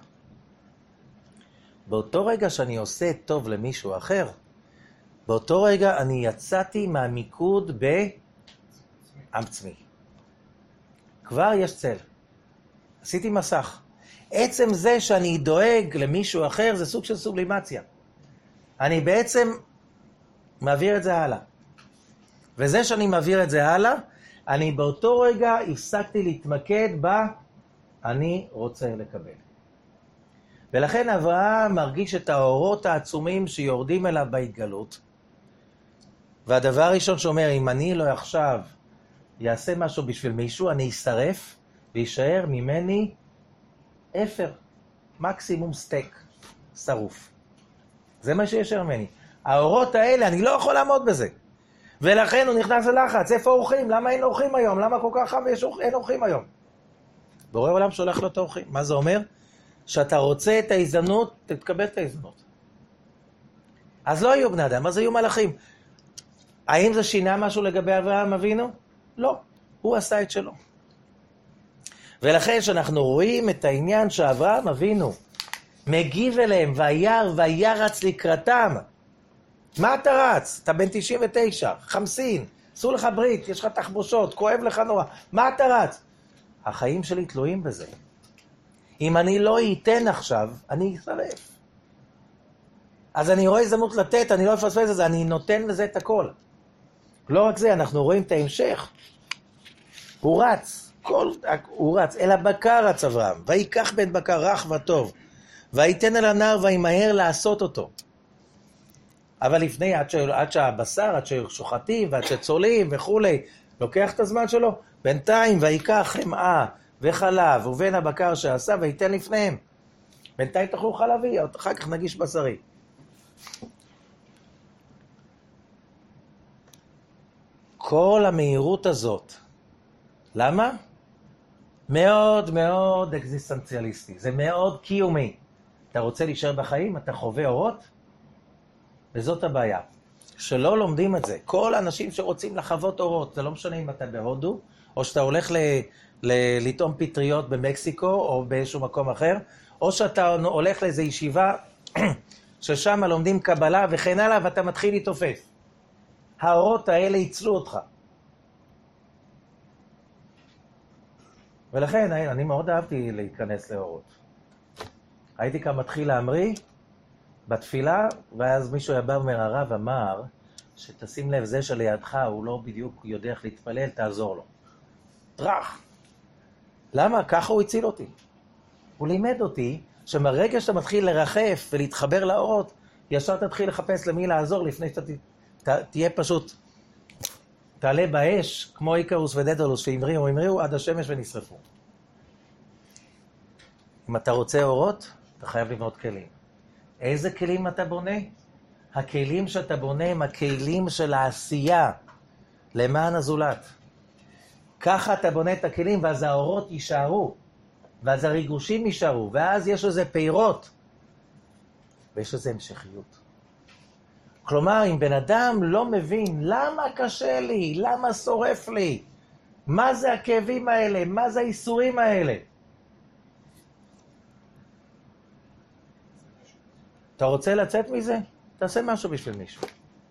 באותו רגע שאני עושה טוב למישהו אחר, באותו רגע אני יצאתי מהמיקוד בעצמי. כבר יש צל. עשיתי מסך. עצם זה שאני דואג למישהו אחר זה סוג של סובלימציה. אני בעצם מעביר את זה הלאה. וזה שאני מעביר את זה הלאה, אני באותו רגע הפסקתי להתמקד בה, אני רוצה לקבל. ולכן אברהם מרגיש את האורות העצומים שיורדים אליו בהתגלות. והדבר הראשון שאומר, אם אני לא עכשיו יעשה משהו בשביל מישהו, אני אשרף וישאר ממני אפר, מקסימום סטייק, שרוף. זה מה שישאר ממני. האורות האלה, אני לא יכול לעמוד בזה. ולכן הוא נכנס ללחץ. איפה אורחים? למה אין אורחים היום? למה כל כך חם ויש אורחים? אין אורחים היום? בורא עולם שולח לו את האורחים. מה זה אומר? שאתה רוצה את ההזדמנות, תתקבל את ההזדמנות. אז לא היו בני אדם, אז היו מלאכים. האם זה שינה משהו לגבי אברהם אבינו? לא. הוא עשה את שלו. ולכן שאנחנו רואים את העניין שאברהם אבינו מגיב אליהם וירא וירץ לקראתם. מה אתה רץ? אתה בן תשעים ותשע, חמסין, עשו לך ברית, יש לך תחבושות, כואב לך נורא. מה אתה רץ? החיים שלי תלויים בזה. אם אני לא אתן עכשיו, אני אשרף. אז אני רואה הזדמנות לתת, אני לא אפספס את זה, אני נותן לזה את הכל. לא רק זה, אנחנו רואים את ההמשך. הוא רץ, הכל, הוא רץ, אל הבקר רץ אברהם, ויקח בן בקר רך וטוב, ויתן אל הנער וימהר לעשות אותו. אבל לפני, עד, ש... עד שהבשר, עד ששוחטים ועד שצולים וכולי, לוקח את הזמן שלו. בינתיים ויקח חמאה וחלב ובין הבקר שעשה וייתן לפניהם. בינתיים תאכלו חלבי, אחר כך נגיש בשרי. כל המהירות הזאת, למה? מאוד מאוד אקזיסטנציאליסטי, זה מאוד קיומי. אתה רוצה להישאר בחיים, אתה חווה אורות, וזאת הבעיה. שלא לומדים את זה. כל האנשים שרוצים לחוות אורות, זה לא משנה אם אתה בהודו, או שאתה הולך ל... ל... לטעום פטריות במקסיקו, או באיזשהו מקום אחר, או שאתה הולך לאיזו ישיבה, ששם לומדים קבלה וכן הלאה, ואתה מתחיל להתעופף. האורות האלה יצלו אותך. ולכן, אני מאוד אהבתי להיכנס לאורות. הייתי כאן מתחיל להמריא בתפילה, ואז מישהו בא ואומר, הרב אמר, שתשים לב זה שלידך, הוא לא בדיוק יודע איך להתפלל, תעזור לו. טרח. למה? ככה הוא הציל אותי. הוא לימד אותי שמרגע שאתה מתחיל לרחף ולהתחבר לאורות, ישר תתחיל לחפש למי לעזור לפני שאתה ת, תהיה פשוט, תעלה באש, כמו איקרוס ודדלוס, שהמריאו, המריאו עד השמש ונשרפו. אם אתה רוצה אורות, אתה חייב לבנות כלים. איזה כלים אתה בונה? הכלים שאתה בונה הם הכלים של העשייה, למען הזולת. ככה אתה בונה את הכלים, ואז האורות יישארו, ואז הריגושים יישארו, ואז יש לזה פירות, ויש לזה המשכיות. כלומר, אם בן אדם לא מבין למה קשה לי, למה שורף לי, מה זה הכאבים האלה, מה זה האיסורים האלה, אתה רוצה לצאת מזה? תעשה משהו בשביל מישהו.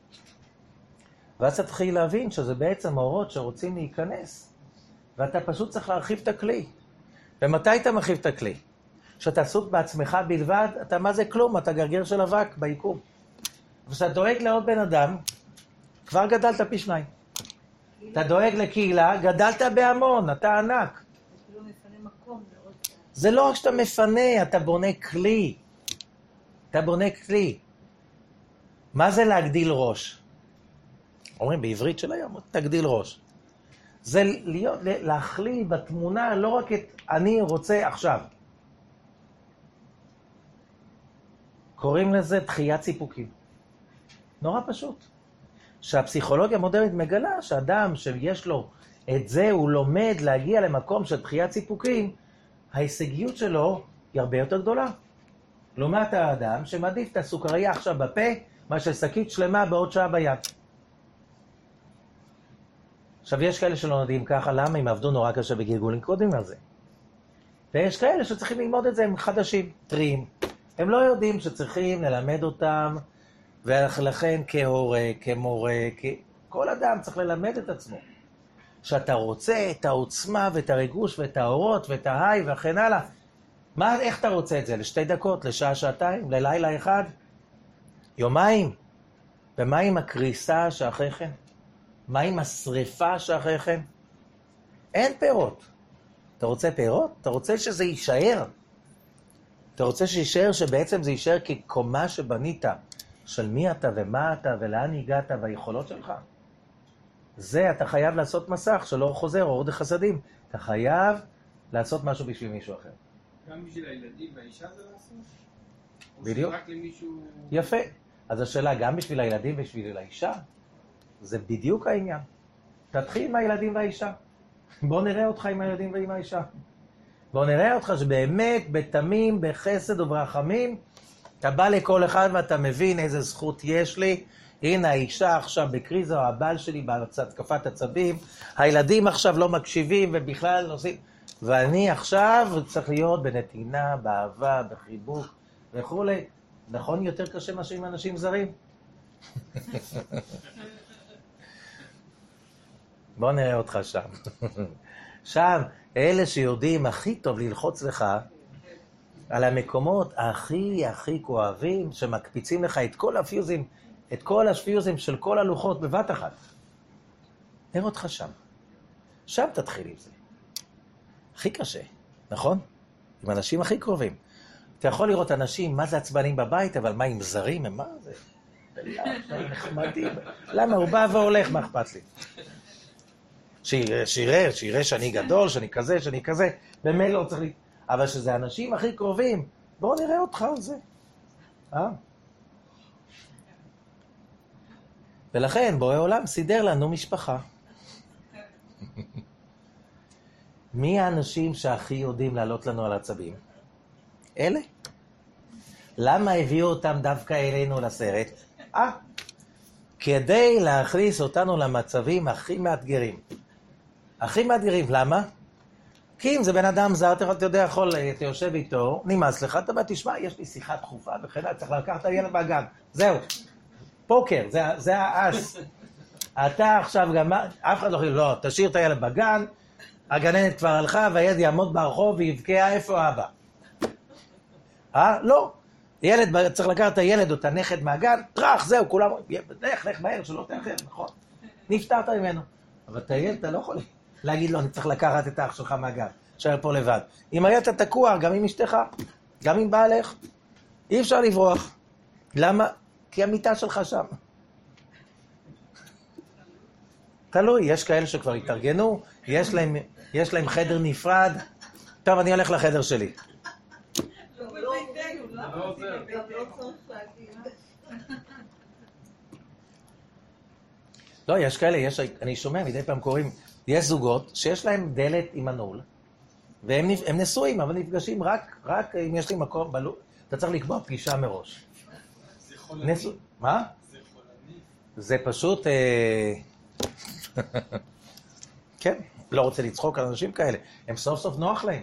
ואז תתחיל להבין שזה בעצם האורות שרוצים להיכנס, ואתה פשוט צריך להרחיב את הכלי. ומתי אתה מרחיב את הכלי? כשאתה עסוק בעצמך בלבד, אתה מה זה כלום, אתה גרגר של אבק ביקום. וכשאתה דואג לעוד בן אדם, כבר גדלת פי שניים. אתה דואג לקהילה, גדלת בהמון, אתה ענק. זה לא רק שאתה מפנה, אתה בונה כלי. אתה בונה כלי. מה זה להגדיל ראש? אומרים בעברית של היום, תגדיל ראש. זה להיות, להכליל בתמונה לא רק את אני רוצה עכשיו. קוראים לזה דחיית סיפוקים. נורא פשוט. שהפסיכולוגיה המודרנית מגלה שאדם שיש לו את זה, הוא לומד להגיע למקום של דחיית סיפוקים, ההישגיות שלו היא הרבה יותר גדולה. לעומת האדם שמעדיף את הסוכריה עכשיו בפה, מה ששקית שלמה בעוד שעה ביד. עכשיו, יש כאלה שלא יודעים ככה, למה הם עבדו נורא קשה בגלגולים קודמים על זה. ויש כאלה שצריכים ללמוד את זה, הם חדשים, טריים. הם לא יודעים שצריכים ללמד אותם, ולכן כהורה, כמורה, כ... כל אדם צריך ללמד את עצמו. שאתה רוצה את העוצמה ואת הריגוש ואת האורות ואת ההיי וכן הלאה. מה, איך אתה רוצה את זה? לשתי דקות, לשעה, שעתיים, ללילה אחד? יומיים? ומה עם הקריסה שאחרי כן? מה עם השריפה שאחרי כן? אין פירות. אתה רוצה פירות? אתה רוצה שזה יישאר. אתה רוצה שישאר שבעצם זה יישאר כקומה שבנית של מי אתה ומה אתה ולאן הגעת והיכולות שלך. זה אתה חייב לעשות מסך שלא חוזר או עוד חסדים. אתה חייב לעשות משהו בשביל מישהו אחר. גם בשביל הילדים והאישה זה לעשות? בדיוק. או שרק למישהו... יפה. אז השאלה גם בשביל הילדים ובשביל האישה, זה בדיוק העניין. תתחיל עם הילדים והאישה. בוא נראה אותך עם הילדים ועם האישה. בוא נראה אותך שבאמת בתמים, בחסד וברחמים, אתה בא לכל אחד ואתה מבין איזה זכות יש לי. הנה האישה עכשיו בקריזה, או הבעל שלי בהתקפת עצבים, הילדים עכשיו לא מקשיבים ובכלל לא עושים... ואני עכשיו צריך להיות בנתינה, באהבה, בחיבוק וכו'. נכון יותר קשה מאשר עם אנשים זרים? בוא נראה אותך שם. שם, אלה שיודעים הכי טוב ללחוץ לך על המקומות הכי הכי כואבים, שמקפיצים לך את כל הפיוזים, את כל הפיוזים של כל הלוחות בבת אחת. נראה אותך שם. שם תתחיל עם זה. הכי קשה, נכון? עם אנשים הכי קרובים. אתה יכול לראות אנשים, מה זה עצבנים בבית, אבל מה עם זרים? מה זה? נחמדים. למה? הוא בא והולך, מה אכפת לי? שיראה, שיראה, שיראה שאני גדול, שאני כזה, שאני כזה. באמת לא צריך לי... אבל שזה אנשים הכי קרובים, בואו נראה אותך על זה. אה? ולכן, בורא עולם סידר לנו משפחה. מי האנשים שהכי יודעים לעלות לנו על עצבים? אלה. למה הביאו אותם דווקא אלינו לסרט? אה, כדי להכניס אותנו למצבים הכי מאתגרים. הכי מאתגרים, למה? כי אם זה בן אדם זר, אתה יודע, יכול, אתה יושב איתו, נמאס לך, אתה בא, תשמע, יש לי שיחה דחופה, וכן, צריך לקחת את הילד בגן. זהו. פוקר, זה, זה האס. אתה עכשיו גם, אף אחד לא יכול, לא, תשאיר את הילד בגן, הגננת כבר הלכה, והילד יעמוד ברחוב ויבכה, איפה אבא? אה? לא. ילד, צריך לקחת את הילד או את הנכד מהגן, טרח, זהו, כולם, לך, לך מהר, שלא תאחר, נכון? נפטרת ממנו. אבל את הילד, אתה לא יכול להגיד לו, אני צריך לקחת את האח שלך מהגן, שער פה לבד. אם היית תקוע, גם עם אשתך, גם עם בעלך, אי אפשר לברוח. למה? כי המיטה שלך שם. תלוי, יש כאלה שכבר התארגנו, יש להם, יש להם חדר נפרד. טוב, אני הולך לחדר שלי. לא, יש כאלה, יש, אני שומע, מדי פעם קוראים, יש זוגות שיש להם דלת עם מנעול, והם הם נשואים, אבל נפגשים רק, רק אם יש לי מקום, בלו, אתה צריך לקבוע פגישה מראש. זה חולני. נשוא, מה? זה חולני. זה פשוט, אה... כן, לא רוצה לצחוק על אנשים כאלה, הם סוף סוף נוח להם.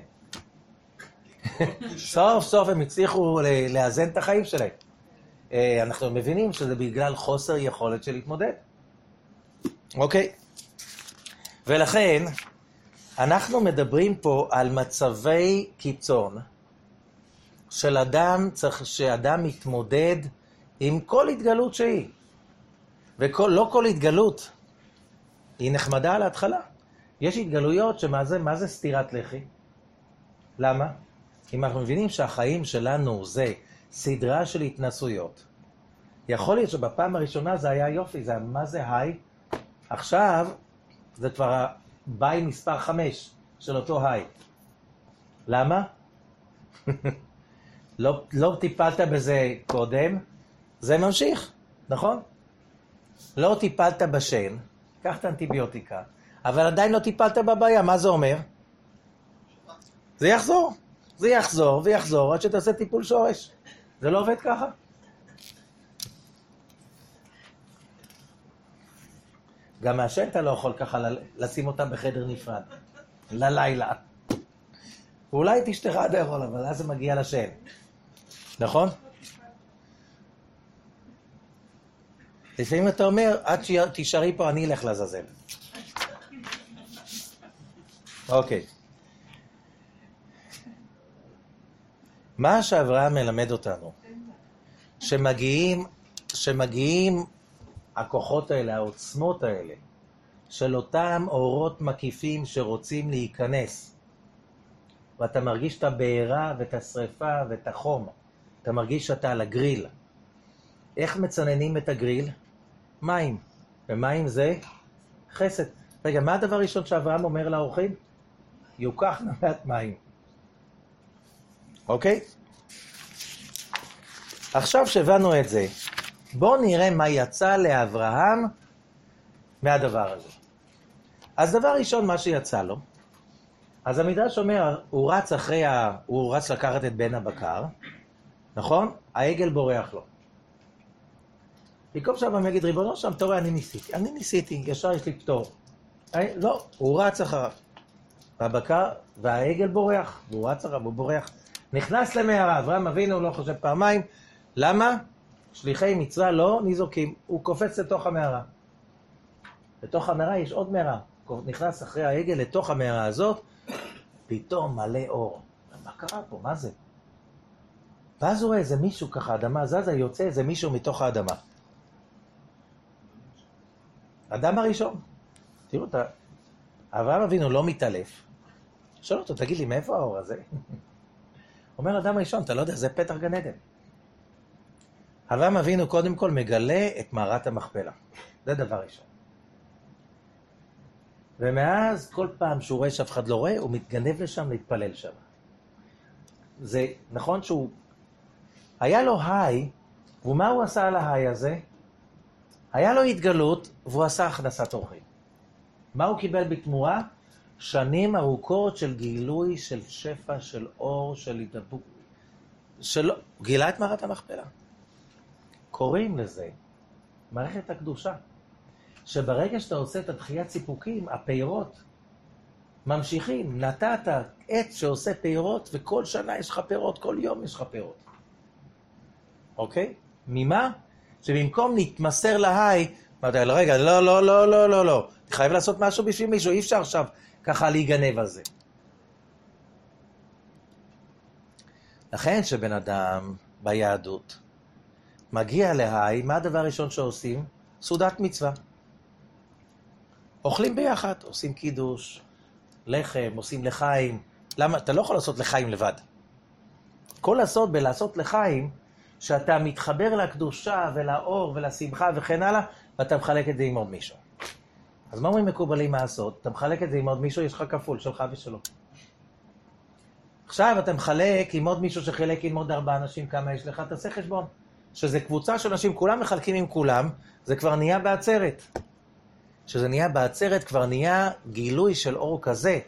סוף סוף הם הצליחו לאזן את החיים שלהם. אנחנו מבינים שזה בגלל חוסר יכולת של להתמודד. אוקיי. ולכן, אנחנו מדברים פה על מצבי קיצון, של אדם, צריך שאדם מתמודד עם כל התגלות שהיא. ולא כל התגלות היא נחמדה על ההתחלה. יש התגלויות שמה זה, מה זה סתירת לחי? למה? אם אנחנו מבינים שהחיים שלנו זה סדרה של התנסויות, יכול להיות שבפעם הראשונה זה היה יופי, זה מה זה היי? עכשיו זה כבר ביי מספר חמש של אותו היי. למה? לא, לא טיפלת בזה קודם, זה ממשיך, נכון? לא טיפלת בשן, קח את האנטיביוטיקה, אבל עדיין לא טיפלת בבעיה, מה זה אומר? זה יחזור, זה יחזור ויחזור עד שתעשה טיפול שורש. זה לא עובד ככה. גם מהשן אתה לא יכול ככה לשים אותם בחדר נפרד, ללילה. אולי תשתך עד יכול, אבל אז זה מגיע לשן. נכון? לפעמים אתה אומר, עד שתישארי פה אני אלך לזזל. אוקיי. מה שאברהם מלמד אותנו, שמגיעים, שמגיעים הכוחות האלה, העוצמות האלה, של אותם אורות מקיפים שרוצים להיכנס, ואתה מרגיש את הבעירה ואת השריפה ואת החום, אתה מרגיש שאתה על הגריל. איך מצננים את הגריל? מים. ומים זה חסד. רגע, מה הדבר הראשון שאברהם אומר לאורחים? יוקח מעט מים. אוקיי? עכשיו שהבנו את זה, בואו נראה מה יצא לאברהם מהדבר הזה. אז דבר ראשון, מה שיצא לו, אז המדרש אומר, הוא רץ אחרי, ה... הוא רץ לקחת את בן הבקר, נכון? העגל בורח לו. במקום שאברהם יגיד, ריבונו שם, אתה רואה, אני ניסיתי. אני ניסיתי, ישר יש לי פטור. אני... לא, הוא רץ אחריו. והבקר, והעגל בורח, והוא רץ אחריו, הוא בורח. נכנס למערה, אברהם אבינו לא חושב פעמיים. למה? שליחי מצווה לא ניזוקים. הוא קופץ לתוך המערה. לתוך המערה יש עוד מערה. נכנס אחרי העגל לתוך המערה הזאת, פתאום מלא אור. מה קרה פה? מה זה? ואז הוא רואה איזה מישהו ככה, אדמה זזה, יוצא איזה מישהו מתוך האדמה. אדם הראשון. תראו, אברהם אבינו לא מתעלף. שואל אותו, תגיד לי, מאיפה האור הזה? אומר אדם ראשון, אתה לא יודע, זה פתח גן עדן. אברהם אבינו קודם כל מגלה את מערת המכפלה. זה דבר ראשון. ומאז כל פעם שהוא רואה שאף אחד לא רואה, הוא מתגנב לשם להתפלל שם. זה נכון שהוא... היה לו היי, ומה הוא עשה על ההיי הזה? היה לו התגלות, והוא עשה הכנסת אורחים. מה הוא קיבל בתמורה? שנים ארוכות של גילוי, של שפע, של אור, של התדבוק. של... הוא גילה את מערת המכפלה. קוראים לזה מערכת הקדושה. שברגע שאתה עושה את הדחיית סיפוקים, הפירות ממשיכים. נתת עץ שעושה פירות, וכל שנה יש לך פירות, כל יום יש לך פירות. אוקיי? ממה? שבמקום להתמסר להי, רגע, לא, לא, לא, לא, לא, לא. אתה חייב לעשות משהו בשביל מישהו, אי אפשר עכשיו ככה להיגנב על זה. לכן שבן אדם ביהדות מגיע להי, מה הדבר הראשון שעושים? סעודת מצווה. אוכלים ביחד, עושים קידוש, לחם, עושים לחיים. למה? אתה לא יכול לעשות לחיים לבד. כל לעשות בלעשות לחיים, שאתה מתחבר לקדושה ולאור ולשמחה וכן הלאה, ואתה מחלק את זה עם עוד מישהו. אז מה אומרים מקובלים לעשות? אתה מחלק את זה עם עוד מישהו, יש לך כפול, שלך ושלו. עכשיו אתה מחלק עם עוד מישהו שחילק עם עוד ארבעה אנשים, כמה יש לך, תעשה חשבון. שזה קבוצה של אנשים, כולם מחלקים עם כולם, זה כבר נהיה בעצרת. שזה נהיה בעצרת, כבר נהיה גילוי של אור כזה,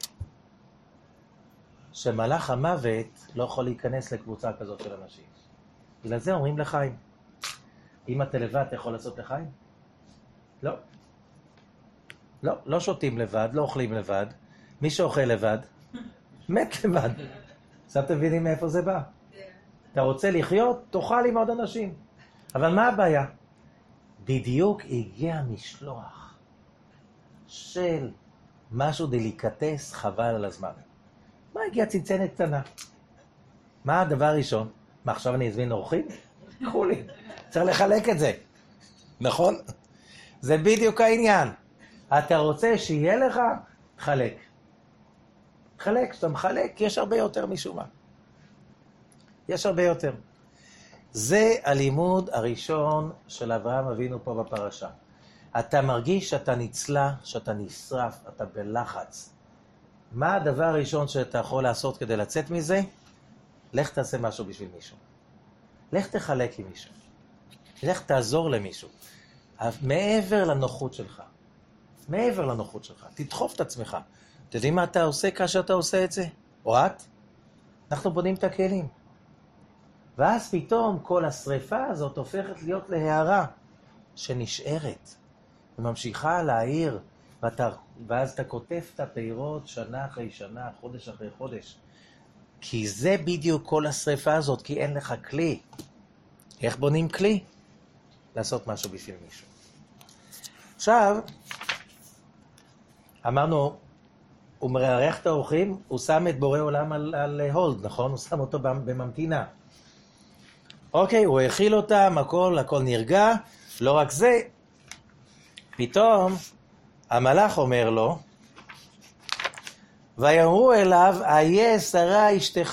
שמלאך המוות לא יכול להיכנס לקבוצה כזאת של אנשים. בגלל זה אומרים לחיים. אם אתה לבד, אתה יכול לעשות לחיים? לא. לא, לא שותים לבד, לא אוכלים לבד. מי שאוכל לבד, מת לבד. עכשיו אתם מבינים מאיפה זה בא? אתה רוצה לחיות, תאכל עם עוד אנשים. אבל מה הבעיה? בדיוק הגיע משלוח של משהו דליקטס חבל על הזמן. מה הגיע צנצנת קטנה? מה הדבר הראשון? מה, עכשיו אני אזמין אורחים? קחו לי, צריך לחלק את זה. נכון? זה בדיוק העניין. אתה רוצה שיהיה לך? חלק. חלק, כשאתה מחלק, יש הרבה יותר משום מה. יש הרבה יותר. זה הלימוד הראשון של אברהם אבינו פה בפרשה. אתה מרגיש שאתה נצלה, שאתה נשרף, אתה בלחץ. מה הדבר הראשון שאתה יכול לעשות כדי לצאת מזה? לך תעשה משהו בשביל מישהו. לך תחלק עם מישהו. לך תעזור למישהו. מעבר לנוחות שלך. מעבר לנוחות שלך. תדחוף את עצמך. אתה יודעים מה אתה עושה כאשר אתה עושה את זה? או את? אנחנו בונים את הכלים. ואז פתאום כל השריפה הזאת הופכת להיות להערה שנשארת. וממשיכה להעיר. ואתה, ואז אתה כותב את הפירות שנה אחרי שנה, חודש אחרי חודש. כי זה בדיוק כל השריפה הזאת, כי אין לך כלי. איך בונים כלי? לעשות משהו בשביל מישהו. עכשיו, אמרנו, הוא מרח את האורחים, הוא שם את בורא עולם על, על הולד, נכון? הוא שם אותו בממתינה. אוקיי, הוא הכיל אותם, הכל, הכל נרגע. לא רק זה, פתאום המלאך אומר לו, ויאמרו אליו, איה שרה אשתך.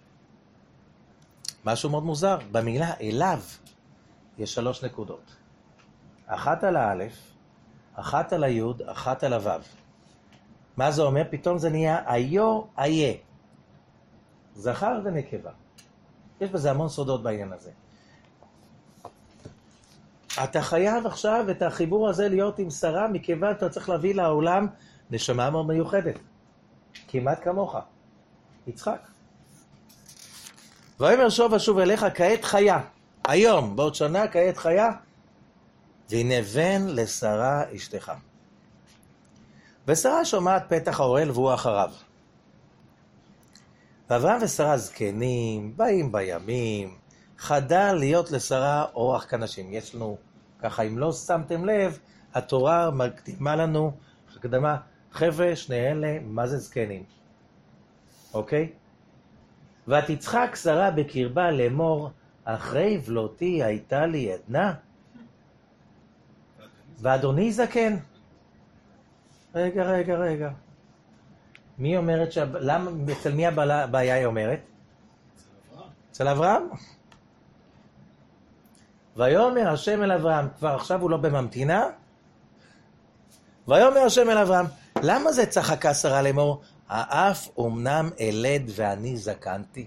משהו מאוד מוזר, במילה אליו יש שלוש נקודות. אחת על האלף, אחת על היוד, אחת על הוו. מה זה אומר? פתאום זה נהיה איו איה. זכר ונקבה. יש בזה המון סודות בעניין הזה. אתה חייב עכשיו את החיבור הזה להיות עם שרה, מכיוון אתה צריך להביא לעולם נשמה מאוד מיוחדת. כמעט כמוך. יצחק. ואומר שוב ושוב אליך כעת חיה. היום, בעוד שנה כעת חיה. והנה בן לשרה אשתך. ושרה שומעת פתח האוהל והוא אחריו. ואברהם ושרה זקנים, באים בימים, חדל להיות לשרה אורח כנשים. יש לנו, ככה אם לא שמתם לב, התורה מקדימה לנו, הקדמה, חבר'ה, שני אלה, מה זה זקנים? אוקיי? ותצחק שרה בקרבה לאמור, אחרי בלותי הייתה לי עדנה, ואדוני זקן. רגע, רגע, רגע. מי אומרת, שה... למה, אצל מי הבעיה היא אומרת? אצל אברהם. ויאמר השם אל אברהם, כבר עכשיו הוא לא בממתינה, ויאמר השם אל אברהם, למה זה צחקה שרה לאמור, האף אומנם אלד ואני זקנתי?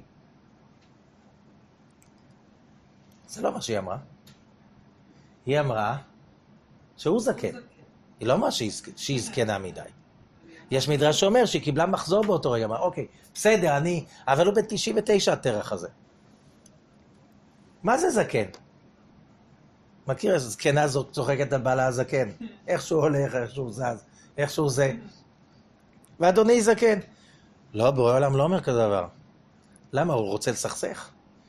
זה לא מה שהיא אמרה. היא אמרה שהוא זקן. היא לא אמרה שהיא זקנה מדי. יש מדרש שאומר שהיא קיבלה מחזור באותו רגע. אמרה, אוקיי, בסדר, אני, אבל הוא ב-תשעים ותשע התרח הזה. מה זה זקן? מכיר, הזקנה הזאת צוחקת על בעלה הזקן. איך שהוא הולך, איך שהוא זז, איך שהוא זה. ואדוני זקן. לא, בורא עולם לא אומר כזה דבר. למה? הוא רוצה לסכסך?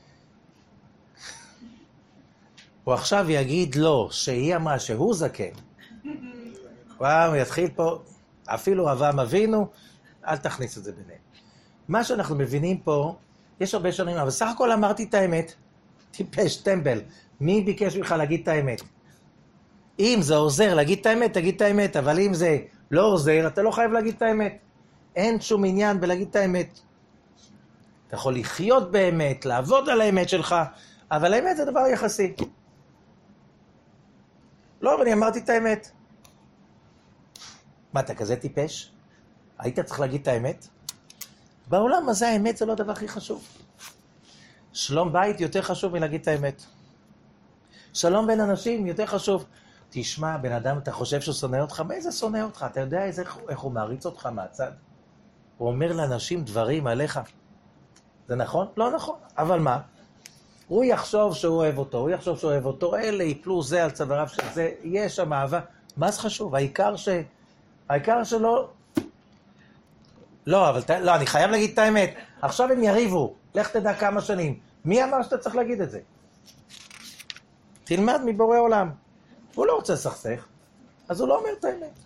הוא עכשיו יגיד לו שהיא אמרה שהוא זקן. וואו, יתחיל פה, אפילו אברהם אבינו, אל תכניס את זה ביניהם. מה שאנחנו מבינים פה, יש הרבה שנים, אבל סך הכל אמרתי את האמת. טיפש, טמבל. מי ביקש ממך להגיד את האמת? אם זה עוזר להגיד את האמת, תגיד את האמת, אבל אם זה לא עוזר, אתה לא חייב להגיד את האמת. אין שום עניין בלהגיד את האמת. אתה יכול לחיות באמת, לעבוד על האמת שלך, אבל האמת זה דבר יחסי. לא, אבל אני אמרתי את האמת. מה, אתה כזה טיפש? היית צריך להגיד את האמת? בעולם הזה האמת זה לא הדבר הכי חשוב. שלום בית יותר חשוב מלהגיד את האמת. שלום בין אנשים יותר חשוב. תשמע, בן אדם, אתה חושב שהוא שונא אותך? מה זה שונא אותך? אתה יודע איזה, איך הוא מעריץ אותך מהצד? הוא אומר לאנשים דברים עליך. זה נכון? לא נכון. אבל מה? הוא יחשוב שהוא אוהב אותו, הוא יחשוב שהוא אוהב אותו, אלה יפלו זה על צוואריו של זה, יש שם אהבה. מה זה חשוב? העיקר ש... העיקר שלא... לא, אבל ת... לא, אני חייב להגיד את האמת. עכשיו הם יריבו, לך תדע כמה שנים. מי אמר שאתה צריך להגיד את זה? תלמד מבורא עולם. הוא לא רוצה לסכסך, אז הוא לא אומר את האמת.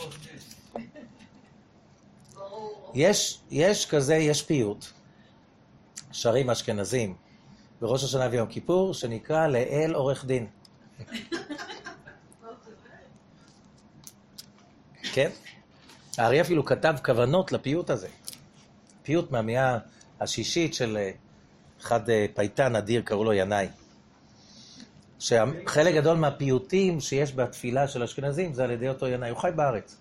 יש, יש כזה, יש פיוט, שרים אשכנזים, בראש השנה ויום כיפור, שנקרא לאל עורך דין. כן? הארי אפילו כתב כוונות לפיוט הזה. פיוט מהמאה השישית של אחד פייטן אדיר, קראו לו ינאי. שחלק גדול מהפיוטים שיש בתפילה של אשכנזים זה על ידי אותו ינאי. הוא חי בארץ.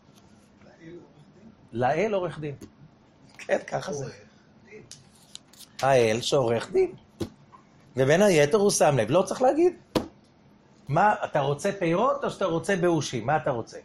לאל עורך דין. כן, ככה זה. האל שעורך דין. ובין היתר הוא שם לב. לא צריך להגיד. מה, אתה רוצה פירות או שאתה רוצה באושים? מה אתה רוצה?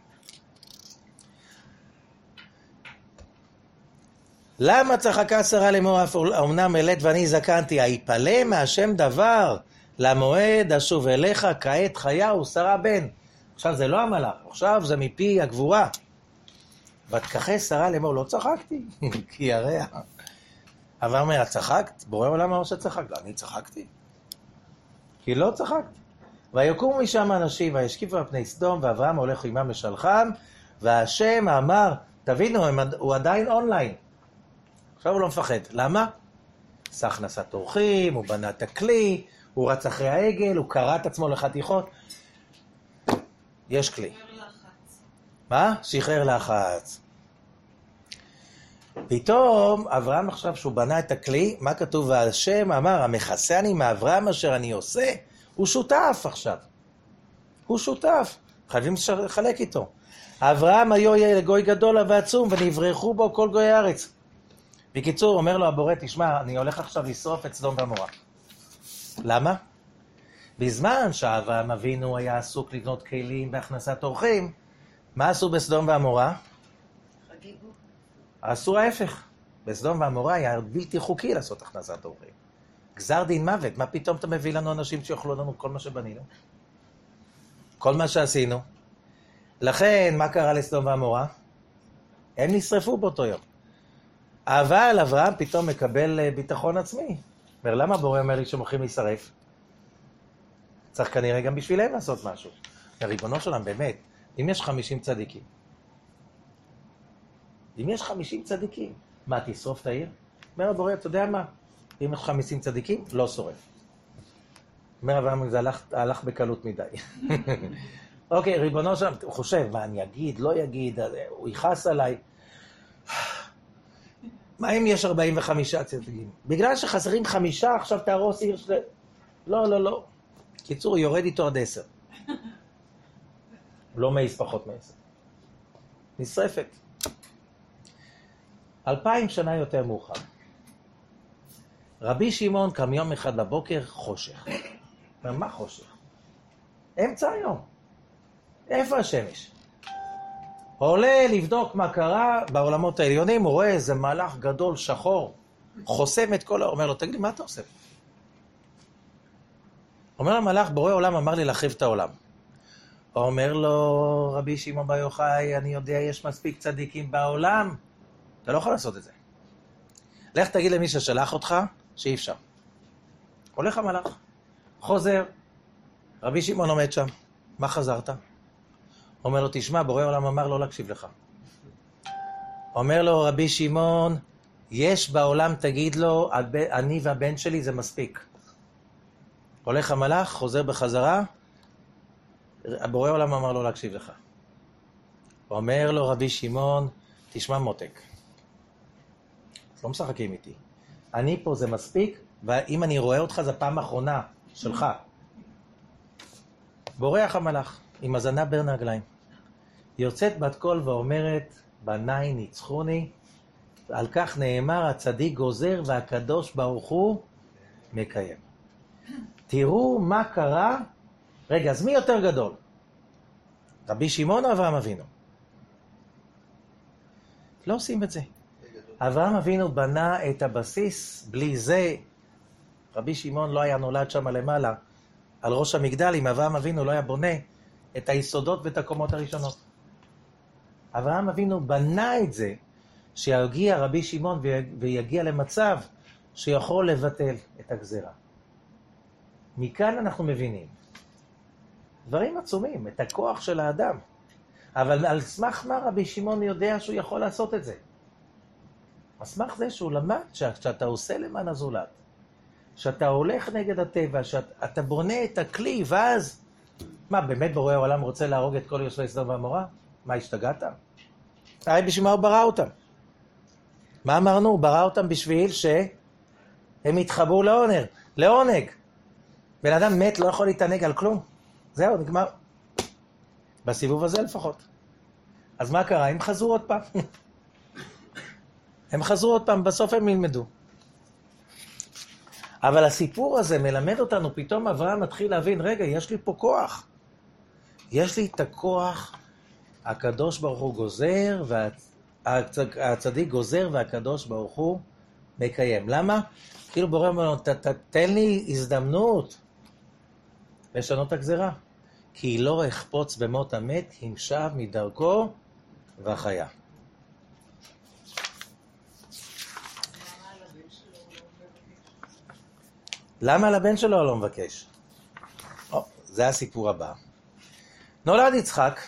למה צחקה שרה לאמור, אמנם אלד ואני זקנתי, היפלא מהשם דבר, למועד אשוב אליך, כעת חיה ושרה בן. עכשיו זה לא המלאך, עכשיו זה מפי הגבורה. ותכחה שרה לאמור, לא צחקתי, כי ירע. אבל אומר, צחקת? בורא עולם אמר שצחקת. לא, אני צחקתי. כי לא צחקתי. ויקום משם אנשים, וישקיפו על פני סדום, ואברהם הולך עמם לשלחם, והשם אמר, תבינו, הוא עדיין אונליין. עכשיו הוא לא מפחד. למה? עשה הכנסת אורחים, הוא בנה את הכלי, הוא רץ אחרי העגל, הוא קרא את עצמו לחתיכות. יש כלי. שחרר לחץ. מה? שחרר לחץ. פתאום אברהם עכשיו שהוא בנה את הכלי, מה כתוב? והשם אמר, המכסה אני מאברהם אשר אני עושה, הוא שותף עכשיו. הוא שותף. חייבים לחלק איתו. אברהם היו יהיה לגוי גדול ועצום, ונברחו בו כל גוי הארץ. בקיצור, אומר לו הבורא, תשמע, אני הולך עכשיו לשרוף את סדום ועמורה. למה? בזמן שאברהם אבינו היה עסוק לבנות כלים בהכנסת אורחים, מה עשו בסדום ועמורה? חגיגו. עשו ההפך. בסדום ועמורה היה בלתי חוקי לעשות הכנסת אורחים. גזר דין מוות, מה פתאום אתה מביא לנו אנשים שיוכלו לנו כל מה שבנינו? כל מה שעשינו. לכן, מה קרה לסדום ועמורה? הם נשרפו באותו יום. אבל אברהם פתאום מקבל ביטחון עצמי. אומר, למה בורא אומר לי שמוכרים להישרף? צריך כנראה גם בשבילם לעשות משהו. הריבונו שלהם, באמת, אם יש חמישים צדיקים, אם יש חמישים צדיקים, מה, תשרוף את העיר? אומר הבורא, אתה יודע מה? אם יש חמישים צדיקים, לא שורף. אומר אברהם, זה הלך, הלך בקלות מדי. אוקיי, ריבונו שלהם, הוא חושב, מה אני אגיד, לא יגיד, הוא יכעס עליי. מה אם יש ארבעים וחמישה צדיקים? בגלל שחסרים חמישה, עכשיו תהרוס עיר של... לא, לא, לא. קיצור, יורד איתו עד עשר. לא מעיס פחות מעשר. נשרפת. אלפיים שנה יותר מאוחר. רבי שמעון קם יום אחד בבוקר חושך. מה חושך? אמצע היום. איפה השמש? עולה לבדוק מה קרה בעולמות העליונים, הוא רואה איזה מהלך גדול, שחור, חוסם את כל... אומר לו, תגיד לי, מה אתה עושה? אומר למהלך, בורא עולם אמר לי להחריב את העולם. אומר לו, רבי שמעון בר יוחאי, אני יודע, יש מספיק צדיקים בעולם, אתה לא יכול לעשות את זה. לך תגיד למי ששלח אותך, שאי אפשר. הולך המהלך, חוזר, רבי שמעון עומד שם, מה חזרת? אומר לו, תשמע, בורא עולם אמר לא להקשיב לך. אומר לו, רבי שמעון, יש בעולם, תגיד לו, אני והבן שלי זה מספיק. הולך המלאך, חוזר בחזרה, הבורא עולם אמר לא להקשיב לך. אומר לו, רבי שמעון, תשמע מותק. לא משחקים איתי. אני פה זה מספיק, ואם אני רואה אותך, זה פעם אחרונה שלך. בורח המלאך. עם הזנה בין הרגליים. יוצאת בת קול ואומרת, בניי ניצחוני, על כך נאמר, הצדיק גוזר והקדוש ברוך הוא מקיים. תראו מה קרה, רגע, אז מי יותר גדול? רבי שמעון או אברהם אבינו? לא עושים את זה. אברהם אבינו בנה את הבסיס, בלי זה, רבי שמעון לא היה נולד שם למעלה, על ראש המגדל, אם אברהם אבינו לא היה בונה, את היסודות ואת הקומות הראשונות. אברהם אבינו בנה את זה, שיגיע רבי שמעון ויגיע למצב שיכול לבטל את הגזרה. מכאן אנחנו מבינים. דברים עצומים, את הכוח של האדם. אבל על סמך מה רבי שמעון יודע שהוא יכול לעשות את זה? על סמך זה שהוא למד שאתה עושה למען הזולת, שאתה הולך נגד הטבע, שאתה בונה את הכלי, ואז מה, באמת בורא העולם רוצה להרוג את כל יושבי סדום ועמורה? מה, השתגעת? הרי בשביל מה הוא ברא אותם? מה אמרנו? הוא ברא אותם בשביל שהם יתחברו לעונג. לעונג. בן אדם מת, לא יכול להתענג על כלום. זהו, נגמר. בסיבוב הזה לפחות. אז מה קרה? הם חזרו עוד פעם. הם חזרו עוד פעם, בסוף הם ילמדו. אבל הסיפור הזה מלמד אותנו, פתאום אברהם מתחיל להבין, רגע, יש לי פה כוח. יש לי את הכוח, הקדוש ברוך הוא גוזר, והצדיק גוזר, והקדוש ברוך הוא מקיים. למה? כאילו בורא אומר, תתן לי הזדמנות לשנות את הגזרה. כי לא אכפוץ במות המת, המשב מדרכו וחיה. למה לבן שלו לא מבקש? או, זה הסיפור הבא. נולד יצחק.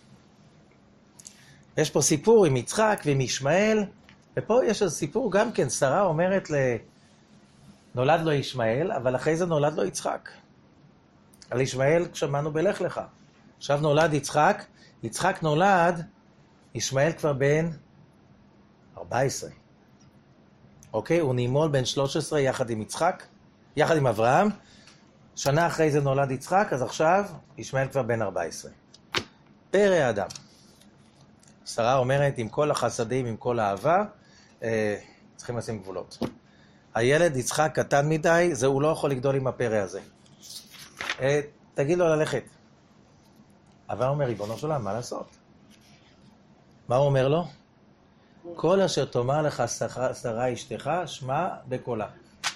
יש פה סיפור עם יצחק ועם ישמעאל, ופה יש איזה סיפור גם כן, שרה אומרת ל... נולד לו ישמעאל, אבל אחרי זה נולד לו יצחק. על ישמעאל שמענו בלך לך. עכשיו נולד יצחק, יצחק נולד, ישמעאל כבר בן ארבע עשרה. אוקיי? הוא נימול בן שלוש עשרה יחד עם יצחק, יחד עם אברהם. שנה אחרי זה נולד יצחק, אז עכשיו ישמעאל כבר בן ארבע עשרה. פרא האדם. שרה אומרת, עם כל החסדים, עם כל האהבה, אה, צריכים לשים גבולות. הילד יצחק קטן מדי, זה הוא לא יכול לגדול עם הפרא הזה. אה, תגיד לו ללכת. אבל אומר, ריבונו של עולם, מה לעשות? מה הוא אומר לו? כל אשר תאמר לך שרה אשתך, שמע בקולה.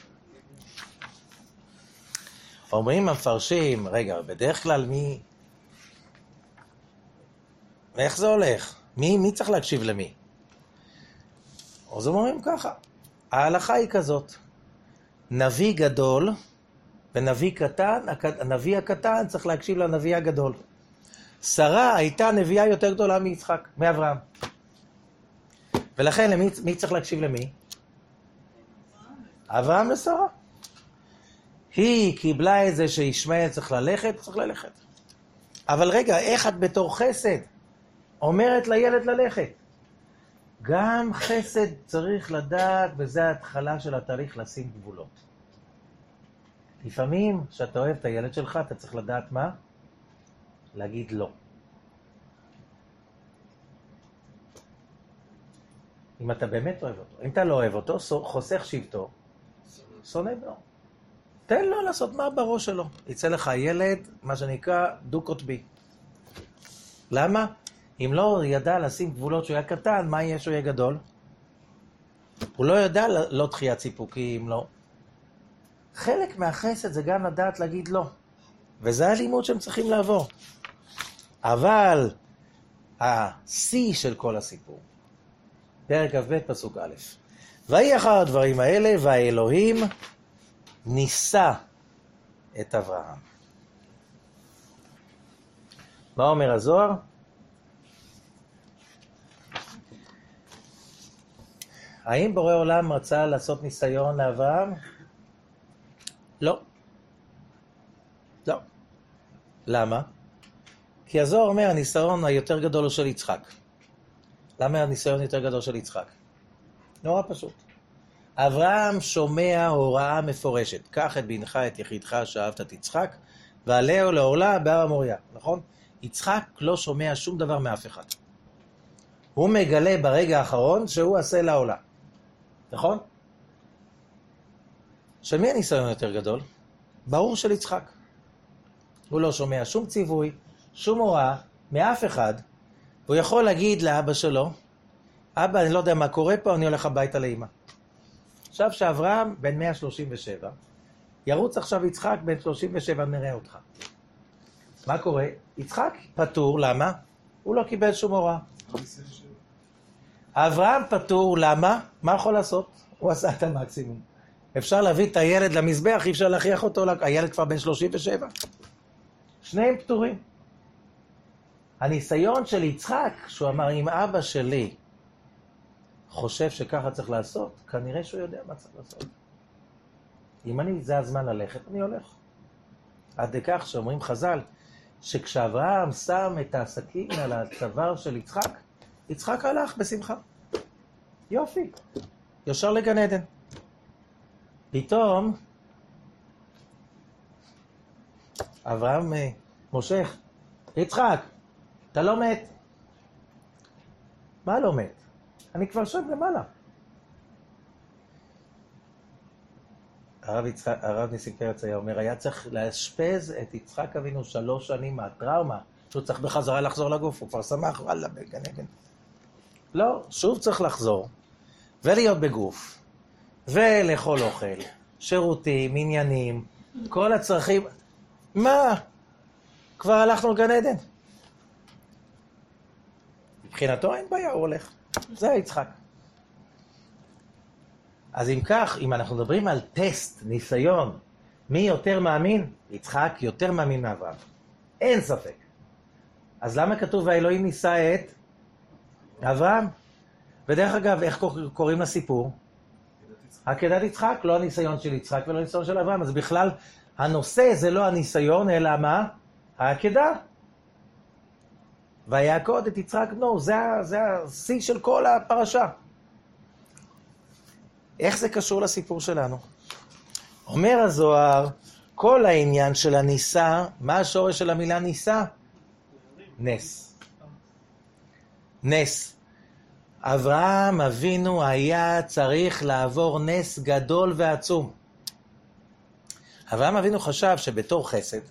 אומרים המפרשים, רגע, בדרך כלל מי... איך זה הולך? מי, מי צריך להקשיב למי? אז אומרים ככה, ההלכה היא כזאת, נביא גדול ונביא קטן, הנביא הקטן צריך להקשיב לנביא הגדול. שרה הייתה נביאה יותר גדולה מיצחק, מאברהם. ולכן למי, מי צריך להקשיב למי? אברהם ושרה. היא קיבלה את זה שישמעאל צריך ללכת, צריך ללכת. אבל רגע, איך את בתור חסד אומרת לילד ללכת? גם חסד צריך לדעת, וזה ההתחלה של התהליך, לשים גבולות. לפעמים, כשאתה אוהב את הילד שלך, אתה צריך לדעת מה? להגיד לא. אם אתה באמת אוהב אותו. אם אתה לא אוהב אותו, חוסך שבטו, שונא בו. תן לו לעשות מה בראש שלו. יצא לך ילד, מה שנקרא, דו-קוטבי. למה? אם לא ידע לשים גבולות שהוא היה קטן, מה יהיה שהוא יהיה גדול? הוא לא ידע לא דחיית סיפוקים, לא. חלק מהחסד זה גם לדעת להגיד לא. וזה הלימוד שהם צריכים לעבור. אבל השיא של כל הסיפור, פרק כ"ב פסוק א', ויהי אחר הדברים האלה, והאלוהים ניסה את אברהם. מה אומר הזוהר? האם בורא עולם רצה לעשות ניסיון לאברהם? לא. לא. למה? כי הזוהר אומר, הניסיון היותר גדול הוא של יצחק. למה הניסיון יותר גדול של יצחק? נורא פשוט. אברהם שומע הוראה מפורשת. קח את בנך, את יחידך, שאהבת את יצחק, ועלהו לעולה בהר המוריה. נכון? יצחק לא שומע שום דבר מאף אחד. הוא מגלה ברגע האחרון שהוא עשה לעולה. נכון? של מי הניסיון יותר גדול? ברור של יצחק. הוא לא שומע שום ציווי, שום הוראה, מאף אחד. הוא יכול להגיד לאבא שלו, אבא, אני לא יודע מה קורה פה, אני הולך הביתה לאמא. עכשיו שאברהם בן מאה שלושים ושבע, ירוץ עכשיו יצחק בן שלושים ושבע, נראה אותך. מה קורה? יצחק פטור, למה? הוא לא קיבל שום הוראה. אברהם פטור, למה? מה יכול לעשות? הוא עשה את המקסימום. אפשר להביא את הילד למזבח, אי אפשר להכריח אותו, הילד כבר בן שלושים ושבע. שניהם פטורים. הניסיון של יצחק, שהוא אמר, אם אבא שלי חושב שככה צריך לעשות, כנראה שהוא יודע מה צריך לעשות. אם אני, זה הזמן ללכת, אני הולך. עד כך שאומרים חז"ל, שכשאברהם שם את העסקים על הצוואר של יצחק, יצחק הלך בשמחה. יופי. ישר לגן עדן. פתאום, אברהם מושך, יצחק, אתה לא מת. מה לא מת? אני כבר שם למעלה. הרב, יצחק, הרב ניסים פרץ היה אומר, היה צריך להשפז את יצחק אבינו שלוש שנים מהטראומה, שהוא צריך בחזרה לחזור לגוף, הוא כבר שמח, וואלה, בגן עדן. לא, שוב צריך לחזור, ולהיות בגוף, ולאכול אוכל, שירותים, עניינים, כל הצרכים. מה? כבר הלכנו לגן עדן. מבחינתו אין בעיה, הוא הולך. זה יצחק. אז אם כך, אם אנחנו מדברים על טסט, ניסיון, מי יותר מאמין? יצחק יותר מאמין מאברהם. אין ספק. אז למה כתוב והאלוהים ניסה את אברהם? ודרך אגב, איך קוראים לסיפור? עקדת יצחק, לא הניסיון של יצחק ולא הניסיון של אברהם. אז בכלל, הנושא זה לא הניסיון, אלא מה? העקדה. ויעקוד את יצחק בנו, זה, זה השיא של כל הפרשה. איך זה קשור לסיפור שלנו? אומר הזוהר, כל העניין של הניסה, מה השורש של המילה ניסה? נס. נס. אברהם אבינו היה צריך לעבור נס גדול ועצום. אברהם אבינו חשב שבתור חסד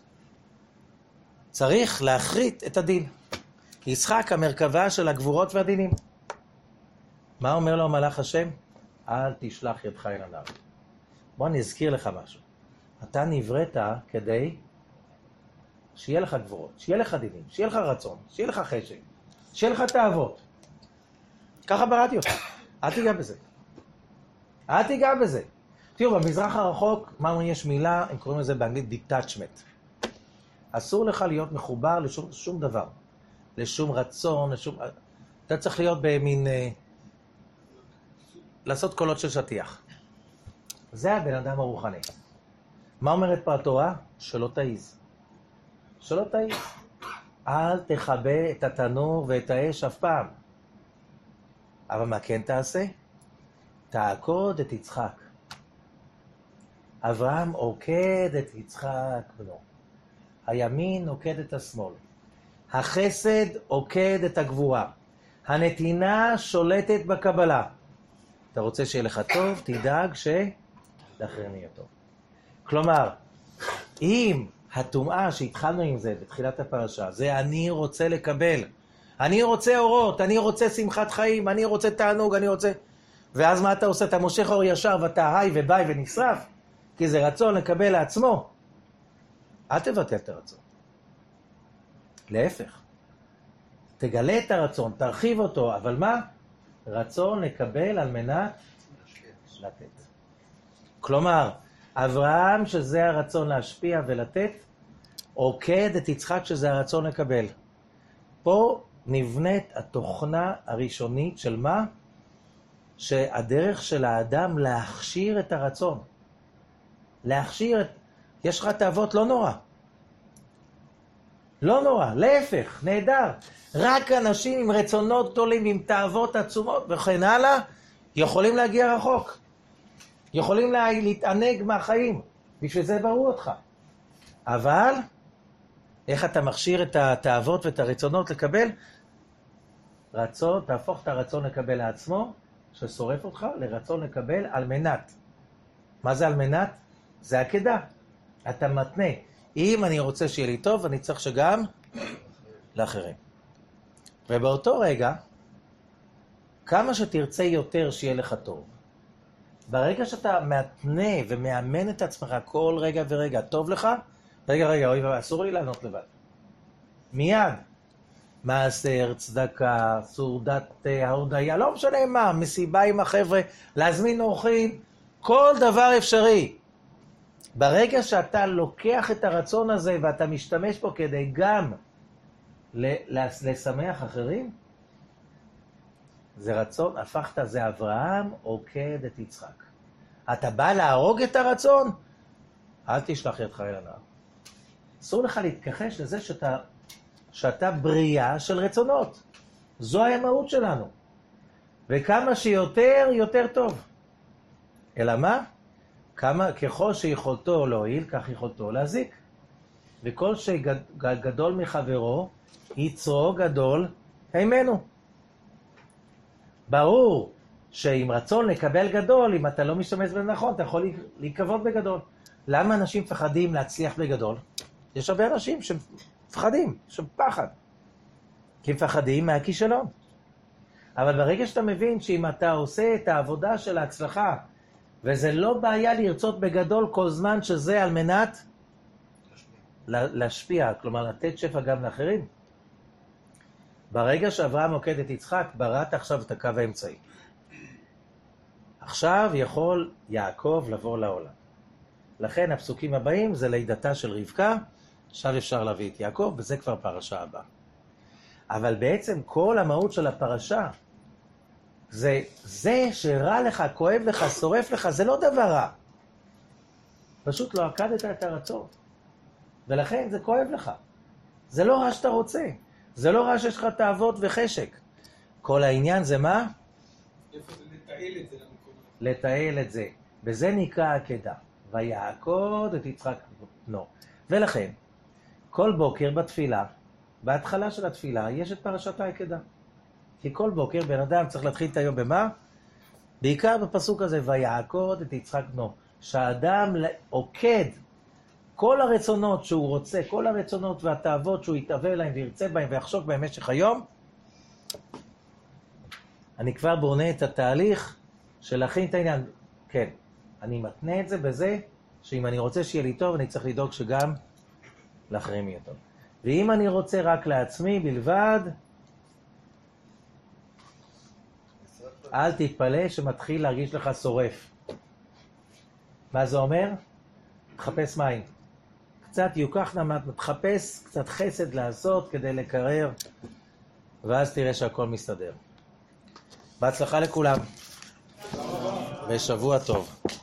צריך להחריט את הדין. יצחק המרכבה של הגבורות והדינים. מה אומר לו מלאך השם? אל תשלח ידך אל הנער. בוא נזכיר לך משהו. אתה נבראת כדי שיהיה לך גבורות, שיהיה לך דינים, שיהיה לך רצון, שיהיה לך חשק, שיהיה לך תאוות. ככה בראתי אותך. אל תיגע בזה. אל תיגע בזה. תראו, במזרח הרחוק, מה אומרים, יש מילה, הם קוראים לזה באנגלית detachment. אסור לך להיות מחובר לשום שום דבר. לשום רצון, לשום... אתה צריך להיות במין... לעשות קולות של שטיח. זה הבן אדם הרוחני. מה אומרת פה התורה? שלא תעיז. שלא תעיז. אל תחבא את התנור ואת האש אף פעם. אבל מה כן תעשה? תעקוד את יצחק. אברהם עוקד את יצחק בנו. הימין עוקד את השמאל. החסד עוקד את הגבורה. הנתינה שולטת בקבלה. אתה רוצה שיהיה לך טוב, תדאג שלאחרים יהיה טוב. כלומר, אם הטומאה שהתחלנו עם זה בתחילת הפרשה, זה אני רוצה לקבל, אני רוצה אורות, אני רוצה שמחת חיים, אני רוצה תענוג, אני רוצה... ואז מה אתה עושה? אתה מושך אור ישר ואתה היי וביי ונשרף, כי זה רצון לקבל לעצמו. אל תבטל את הרצון. להפך. תגלה את הרצון, תרחיב אותו, אבל מה? רצון לקבל על מנת לתת. כלומר, אברהם שזה הרצון להשפיע ולתת, עוקד את יצחק שזה הרצון לקבל. פה נבנית התוכנה הראשונית של מה? שהדרך של האדם להכשיר את הרצון. להכשיר את... יש לך תאוות, לא נורא. לא נורא, להפך, נהדר. רק אנשים עם רצונות גדולים, עם תאוות עצומות וכן הלאה, יכולים להגיע רחוק. יכולים לה... להתענג מהחיים. בשביל זה ברור אותך. אבל, איך אתה מכשיר את התאוות ואת הרצונות לקבל? רצון, תהפוך את הרצון לקבל לעצמו, ששורף אותך לרצון לקבל על מנת. מה זה על מנת? זה עקדה. אתה מתנה. אם אני רוצה שיהיה לי טוב, אני צריך שגם לאחרים. ובאותו רגע, כמה שתרצה יותר שיהיה לך טוב, ברגע שאתה מתנה ומאמן את עצמך כל רגע ורגע, טוב לך, רגע, רגע, אוי, אסור לי לענות לבד. מיד. מעשר, צדקה, סעודת ההודיה, לא משנה מה, מסיבה עם החבר'ה, להזמין אורחים, כל דבר אפשרי. ברגע שאתה לוקח את הרצון הזה ואתה משתמש בו כדי גם לשמח אחרים, זה רצון, הפכת, זה אברהם עוקד את יצחק. אתה בא להרוג את הרצון? אל תשלח ידך אל הנער. אסור לך להתכחש לזה שאתה, שאתה בריאה של רצונות. זו המהות שלנו. וכמה שיותר, יותר טוב. אלא מה? כמה, ככל שיכולתו להועיל, כך יכולתו להזיק. וכל שגדול מחברו, יצרו גדול הימנו. ברור שעם רצון לקבל גדול, אם אתה לא משתמש בזה נכון, אתה יכול להיקוות בגדול. למה אנשים מפחדים להצליח בגדול? יש הרבה אנשים שמפחדים, שפחד. כי מפחדים מהכישלון. אבל ברגע שאתה מבין שאם אתה עושה את העבודה של ההצלחה, וזה לא בעיה לרצות בגדול כל זמן שזה על מנת להשפיע, כלומר לתת שפע גם לאחרים. ברגע שאברהם עוקד את יצחק, בראת עכשיו את הקו האמצעי. עכשיו יכול יעקב לבוא לעולם. לכן הפסוקים הבאים זה לידתה של רבקה, עכשיו אפשר להביא את יעקב, וזה כבר פרשה הבאה. אבל בעצם כל המהות של הפרשה, זה, זה שרע לך, כואב לך, שורף לך, זה לא דבר רע. פשוט לא עקדת את הרצון. ולכן זה כואב לך. זה לא רע שאתה רוצה. זה לא רע שיש לך תאוות וחשק. כל העניין זה מה? איפה זה לתעל את זה למקום? לתעל את זה. וזה נקרא עקדה. ויעקוד את יצחק בנו. ולכן, כל בוקר בתפילה, בהתחלה של התפילה, יש את פרשת העקדה. כי כל בוקר בן אדם צריך להתחיל את היום במה? בעיקר בפסוק הזה, ויעקוד את יצחק בנו. שהאדם עוקד כל הרצונות שהוא רוצה, כל הרצונות והתאוות שהוא יתאווה להם וירצה בהם ויחשוק במשך היום, אני כבר בונה את התהליך של להכין את העניין. כן, אני מתנה את זה בזה שאם אני רוצה שיהיה לי טוב, אני צריך לדאוג שגם לאחרים יהיה טוב. ואם אני רוצה רק לעצמי בלבד, אל תתפלא שמתחיל להרגיש לך שורף. מה זה אומר? תחפש מים. קצת יוקח נמת, תחפש קצת חסד לעשות כדי לקרר, ואז תראה שהכל מסתדר. בהצלחה לכולם. ושבוע טוב.